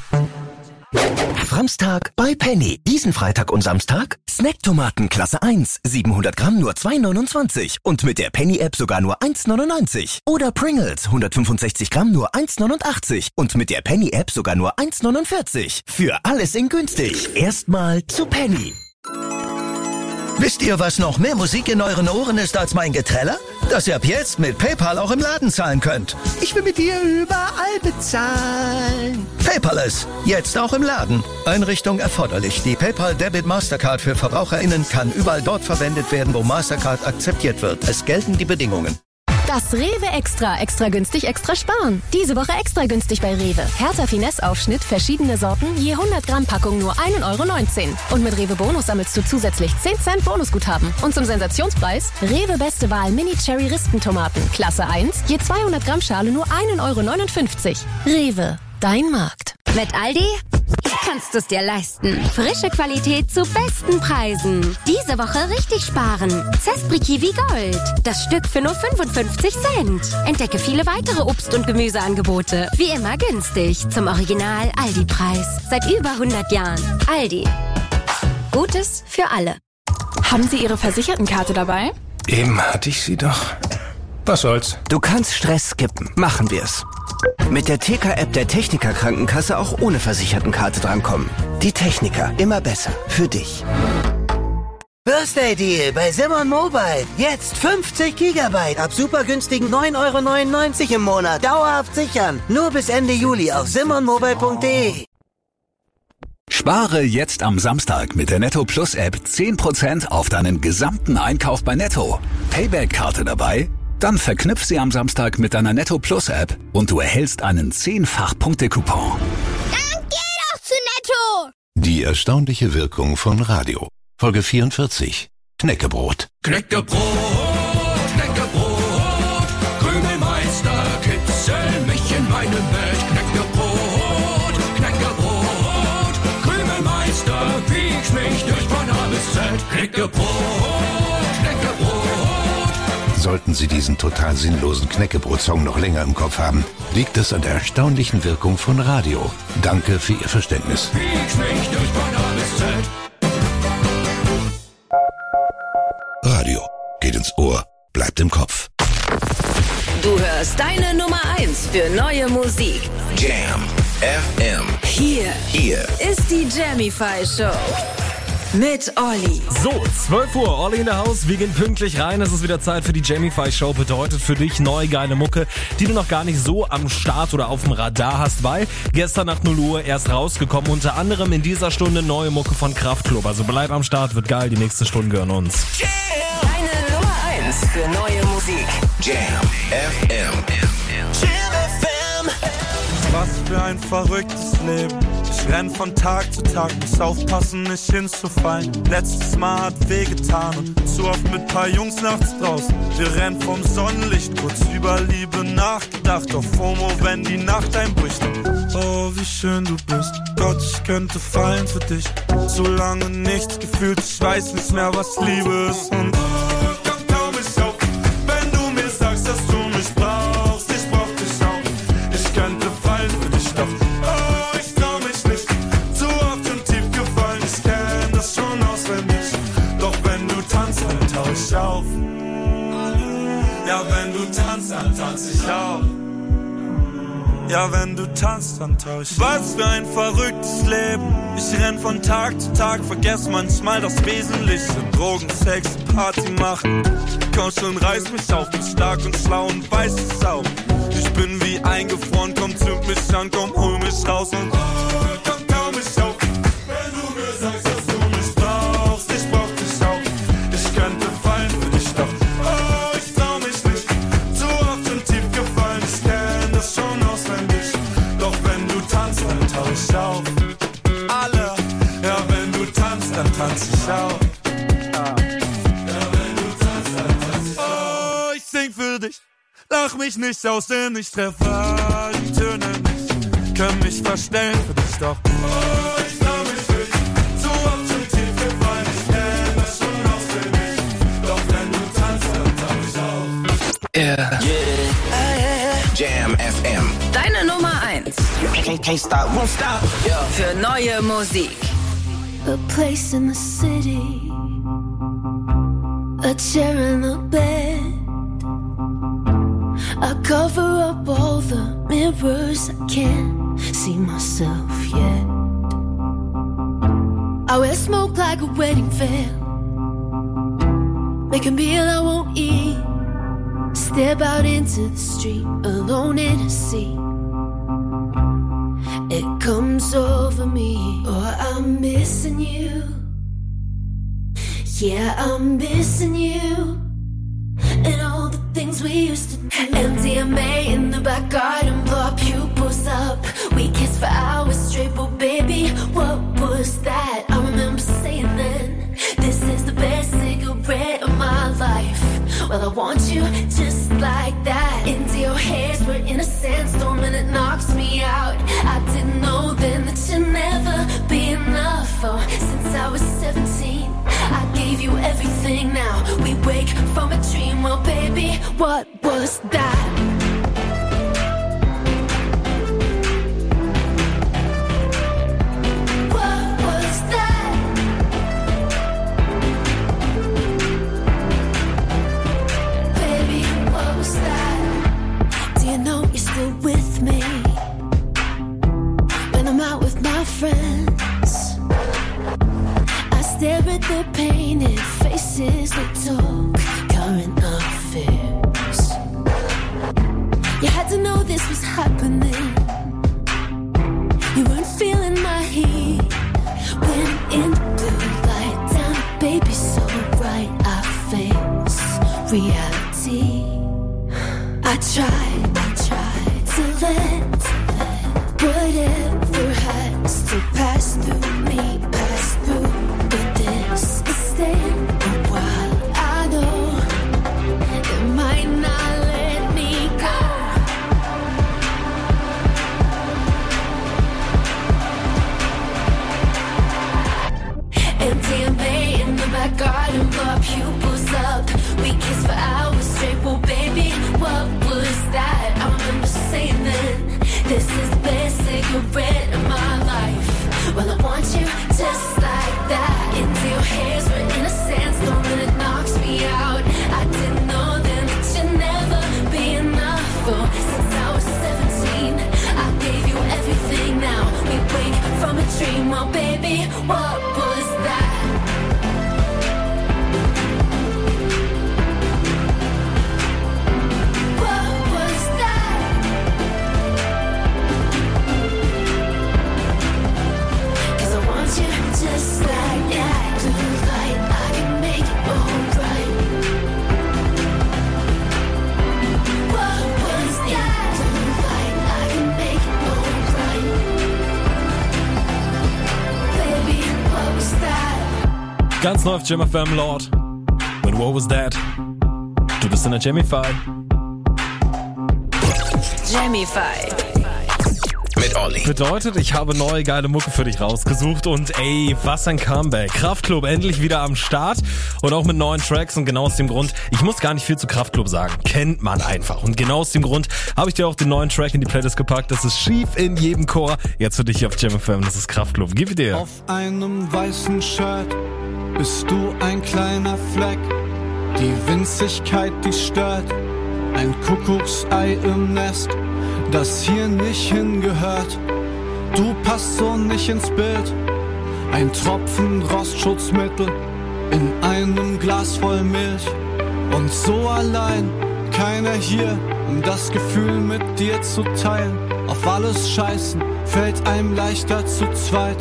Samstag bei Penny. Diesen Freitag und Samstag Snacktomaten Klasse eins. siebenhundert Gramm nur zwei neunundzwanzig. Und mit der Penny-App sogar nur eins neunundneunzig. Oder Pringles hundertfünfundsechzig Gramm nur eins neunundachtzig. Und mit der Penny-App sogar nur eins neunundvierzig. Für alles in günstig. Erstmal zu Penny. Wisst ihr, was noch mehr Musik in euren Ohren ist als mein Geträller? Dass ihr ab jetzt mit PayPal auch im Laden zahlen könnt. Ich will mit dir überall bezahlen. Paperless, jetzt auch im Laden. Einrichtung erforderlich. Die PayPal Debit Mastercard für VerbraucherInnen kann überall dort verwendet werden, wo Mastercard akzeptiert wird. Es gelten die Bedingungen. Das Rewe Extra. Extra günstig, extra sparen. Diese Woche extra günstig bei Rewe. Hertha Finesse Aufschnitt, verschiedene Sorten, je hundert Gramm Packung nur ein Euro neunzehn. Und mit Rewe Bonus sammelst du zusätzlich zehn Cent Bonusguthaben. Und zum Sensationspreis Rewe Beste Wahl Mini Cherry Rispentomaten. Klasse eins, je zweihundert Gramm Schale nur ein Euro neunundfünfzig. Rewe, dein Markt. Mit Aldi kannst du es dir leisten. Frische Qualität zu besten Preisen. Diese Woche richtig sparen. Zespri Kiwi Gold. Das Stück für nur fünfundfünfzig Cent. Entdecke viele weitere Obst- und Gemüseangebote. Wie immer günstig. Zum Original Aldi-Preis. Seit über hundert Jahren. Aldi. Gutes für alle. Haben Sie Ihre Versichertenkarte dabei? Eben hatte ich sie doch. Was soll's? Du kannst Stress skippen. Machen wir's. Mit der T K-App der Techniker Krankenkasse auch ohne Versichertenkarte drankommen. Die Techniker, immer besser. Für dich. Birthday Deal bei Simon Mobile. Jetzt fünfzig Gigabyte ab super günstigen neun Euro neunundneunzig im Monat. Dauerhaft sichern. Nur bis Ende Juli auf simon mobile punkt de. Spare jetzt am Samstag mit der Netto Plus App zehn Prozent auf deinen gesamten Einkauf bei Netto. Payback-Karte dabei? Dann verknüpf sie am Samstag mit deiner Netto Plus App und du erhältst einen zehnfach-Punkte-Coupon. Dann geh doch zu Netto! Die erstaunliche Wirkung von Radio. Folge vierundvierzig. Knäckebrot. Knäckebrot, Knäckebrot, Krümelmeister, kitzel mich in meine Welt. Knäckebrot, Knäckebrot, Krümelmeister, piekst mich durch von A bis Z. Knäckebrot, Knäckebrot. Sollten Sie diesen total sinnlosen Knäckebrot-Song noch länger im Kopf haben, liegt es an der erstaunlichen Wirkung von Radio. Danke für Ihr Verständnis. Piekst mich durch von A bis Z. Radio geht ins Ohr, bleibt im Kopf. Du hörst deine Nummer eins für neue Musik. Jam F M. Hier, Hier ist die Jamify Show. Mit Olli. So, zwölf Uhr, Olli in der Haus, wir gehen pünktlich rein. Es ist wieder Zeit für die Jamify Show. Bedeutet für dich neue geile Mucke, die du noch gar nicht so am Start oder auf dem Radar hast, weil gestern nach null Uhr erst rausgekommen. Unter anderem in dieser Stunde neue Mucke von Kraftklub. Also bleib am Start, wird geil, die nächste Stunde gehören uns. Deine Nummer eins für neue Musik. Jam F M. Jam F M. Was für ein verrücktes Leben. Ich renn von Tag zu Tag, muss aufpassen, nicht hinzufallen. Letztes Mal hat wehgetan und zu oft mit paar Jungs nachts draußen. Wir rennen vom Sonnenlicht, kurz über Liebe nachgedacht. Auf FOMO, wenn die Nacht einbricht. Oh, wie schön du bist. Gott, ich könnte fallen für dich. So lange nichts gefühlt, ich weiß nicht mehr, was Liebe ist. Und oh, komm, komm ich auf, wenn du mir sagst, dass du mich brauchst. Ich brauch dich auch. Ich könnte fallen für dich, doch oh, ich trau mich nicht. Zu oft und tief gefallen, ich kenn das schon auswendig. Doch wenn du tanzt, dann tau ich auf. Ja, wenn du tanzt, dann tanz ich auch. Ja, wenn du tanzt, dann tau ich. Was für ein verrücktes Leben. Ich renn von Tag zu Tag, vergess manchmal das Wesentliche. Drogen, Sex, Party machen. Komm schon, reiß mich auf, bin stark und schlau und weiß es auch. Ich bin wie eingefroren, komm, zünd mich an, komm, hol mich raus und oh, komm, komm mich auf. Wenn du mir sagst, dass du mich brauchst, ich brauch dich auch. Ich könnte fallen für dich, doch oh, ich trau mich nicht. Zu oft und tief gefallen, ich kenn das schon auswendig. Doch wenn du tanzt, dann tau ich auf. Alle, ja, wenn du tanzt, dann tanz ich auf. Sing für dich, lach mich nicht aus, denn ich treffe die Töne nicht. Kann mich verstellen für dich, doch oh, ich trau mich nicht. Zu oft schon tief gefallen, ich kenn das schon auswendig. Doch wenn du tanzt, dann tau ich auf. Er Jam F M. Deine Nummer eins. Can't stop, won't stop. Für neue Musik. A place in the city, a chair in the bed. I cover up all the mirrors, I can't see myself yet. I wear smoke like a wedding veil, make a meal I won't eat, step out into the street alone in a sea. It comes over me, oh, I'm missing you. Yeah, I'm missing you. And all the things we used to do. M D M A in the back garden, blow our pupils up. We kissed for hours straight, but baby, what was that? I remember saying then, this is the best cigarette of my life. Well, I want you just like that. Into your hairs, we're in a sandstorm and it knocks me out. I didn't know then that you'd never be enough. Oh, since I was seventeen, I gave you everything. Now we wake from a dream. Well, baby, what was that? What was that? Baby, what was that? Do you know you're still with me when I'm out with my friends? I stare at their painted faces, they talk current affairs. You had to know this was happening. You weren't feeling my heat when in the blue light down, baby, so bright I face reality. I tried, I tried to let, whatever has to pass through me, pass through. But this is staying a while. I know it might not let me go. M D M A in the back garden, blow our pupils up. We kissed for hours straight, well baby, what was that? I remember saying then, this is the best cigarette of my life. Well, I want you just like that. Into your hairs, we're in a sandstorm and it knocks me out. I didn't know then that you'd never be enough. Oh, since I was seventeen, I gave you everything. Now we wake from a dream. Well, baby, what was that? What was that? Cause I want you just like that. Do right, I can make it alright. What was that? Do right, I can make it alright. Baby, what was that? Ganz neu auf Jam F M, Lord. But what was that? Du bist in der Jamify. Jamify. Mit Olli. Bedeutet, ich habe neue geile Mucke für dich rausgesucht und ey, was ein Comeback. Kraftklub endlich wieder am Start und auch mit neuen Tracks und genau aus dem Grund, ich muss gar nicht viel zu Kraftklub sagen, kennt man einfach. Und genau aus dem Grund habe ich dir auch den neuen Track in die Playlist gepackt, das ist schief in jedem Chor. Jetzt für dich hier auf Jam F M, das ist Kraftklub. Gib dir. Auf einem weißen Shirt bist du ein kleiner Fleck. Die Winzigkeit, die stört. Ein Kuckucksei im Nest, das hier nicht hingehört. Du passt so nicht ins Bild. Ein Tropfen Rostschutzmittel in einem Glas voll Milch. Und so allein, keiner hier, um das Gefühl mit dir zu teilen. Auf alles scheißen, fällt einem leichter zu zweit.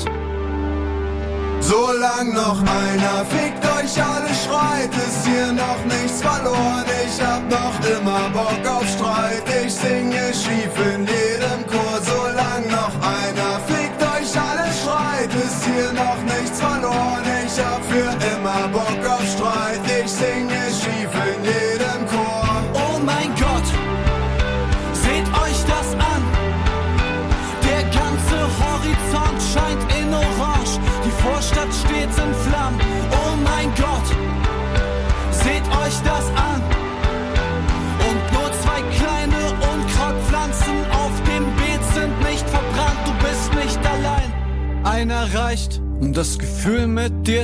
Solang noch einer fickt euch alle, schreit, ist hier noch nichts verloren. Ich hab noch immer Bock auf Streit, ich singe schief in jedem Chor. Solang noch einer fickt euch alle, schreit, ist hier noch nichts verloren. Ich hab für immer Bock auf Streit, ich singe schief in jedem Chor. Oh mein Gott, seht euch das an. Der ganze Horizont scheint in Orange. Die Vorstadt steht in Flammen. Oh mein Gott, seht euch das an. Und nur erreicht. Und das Gefühl mit dir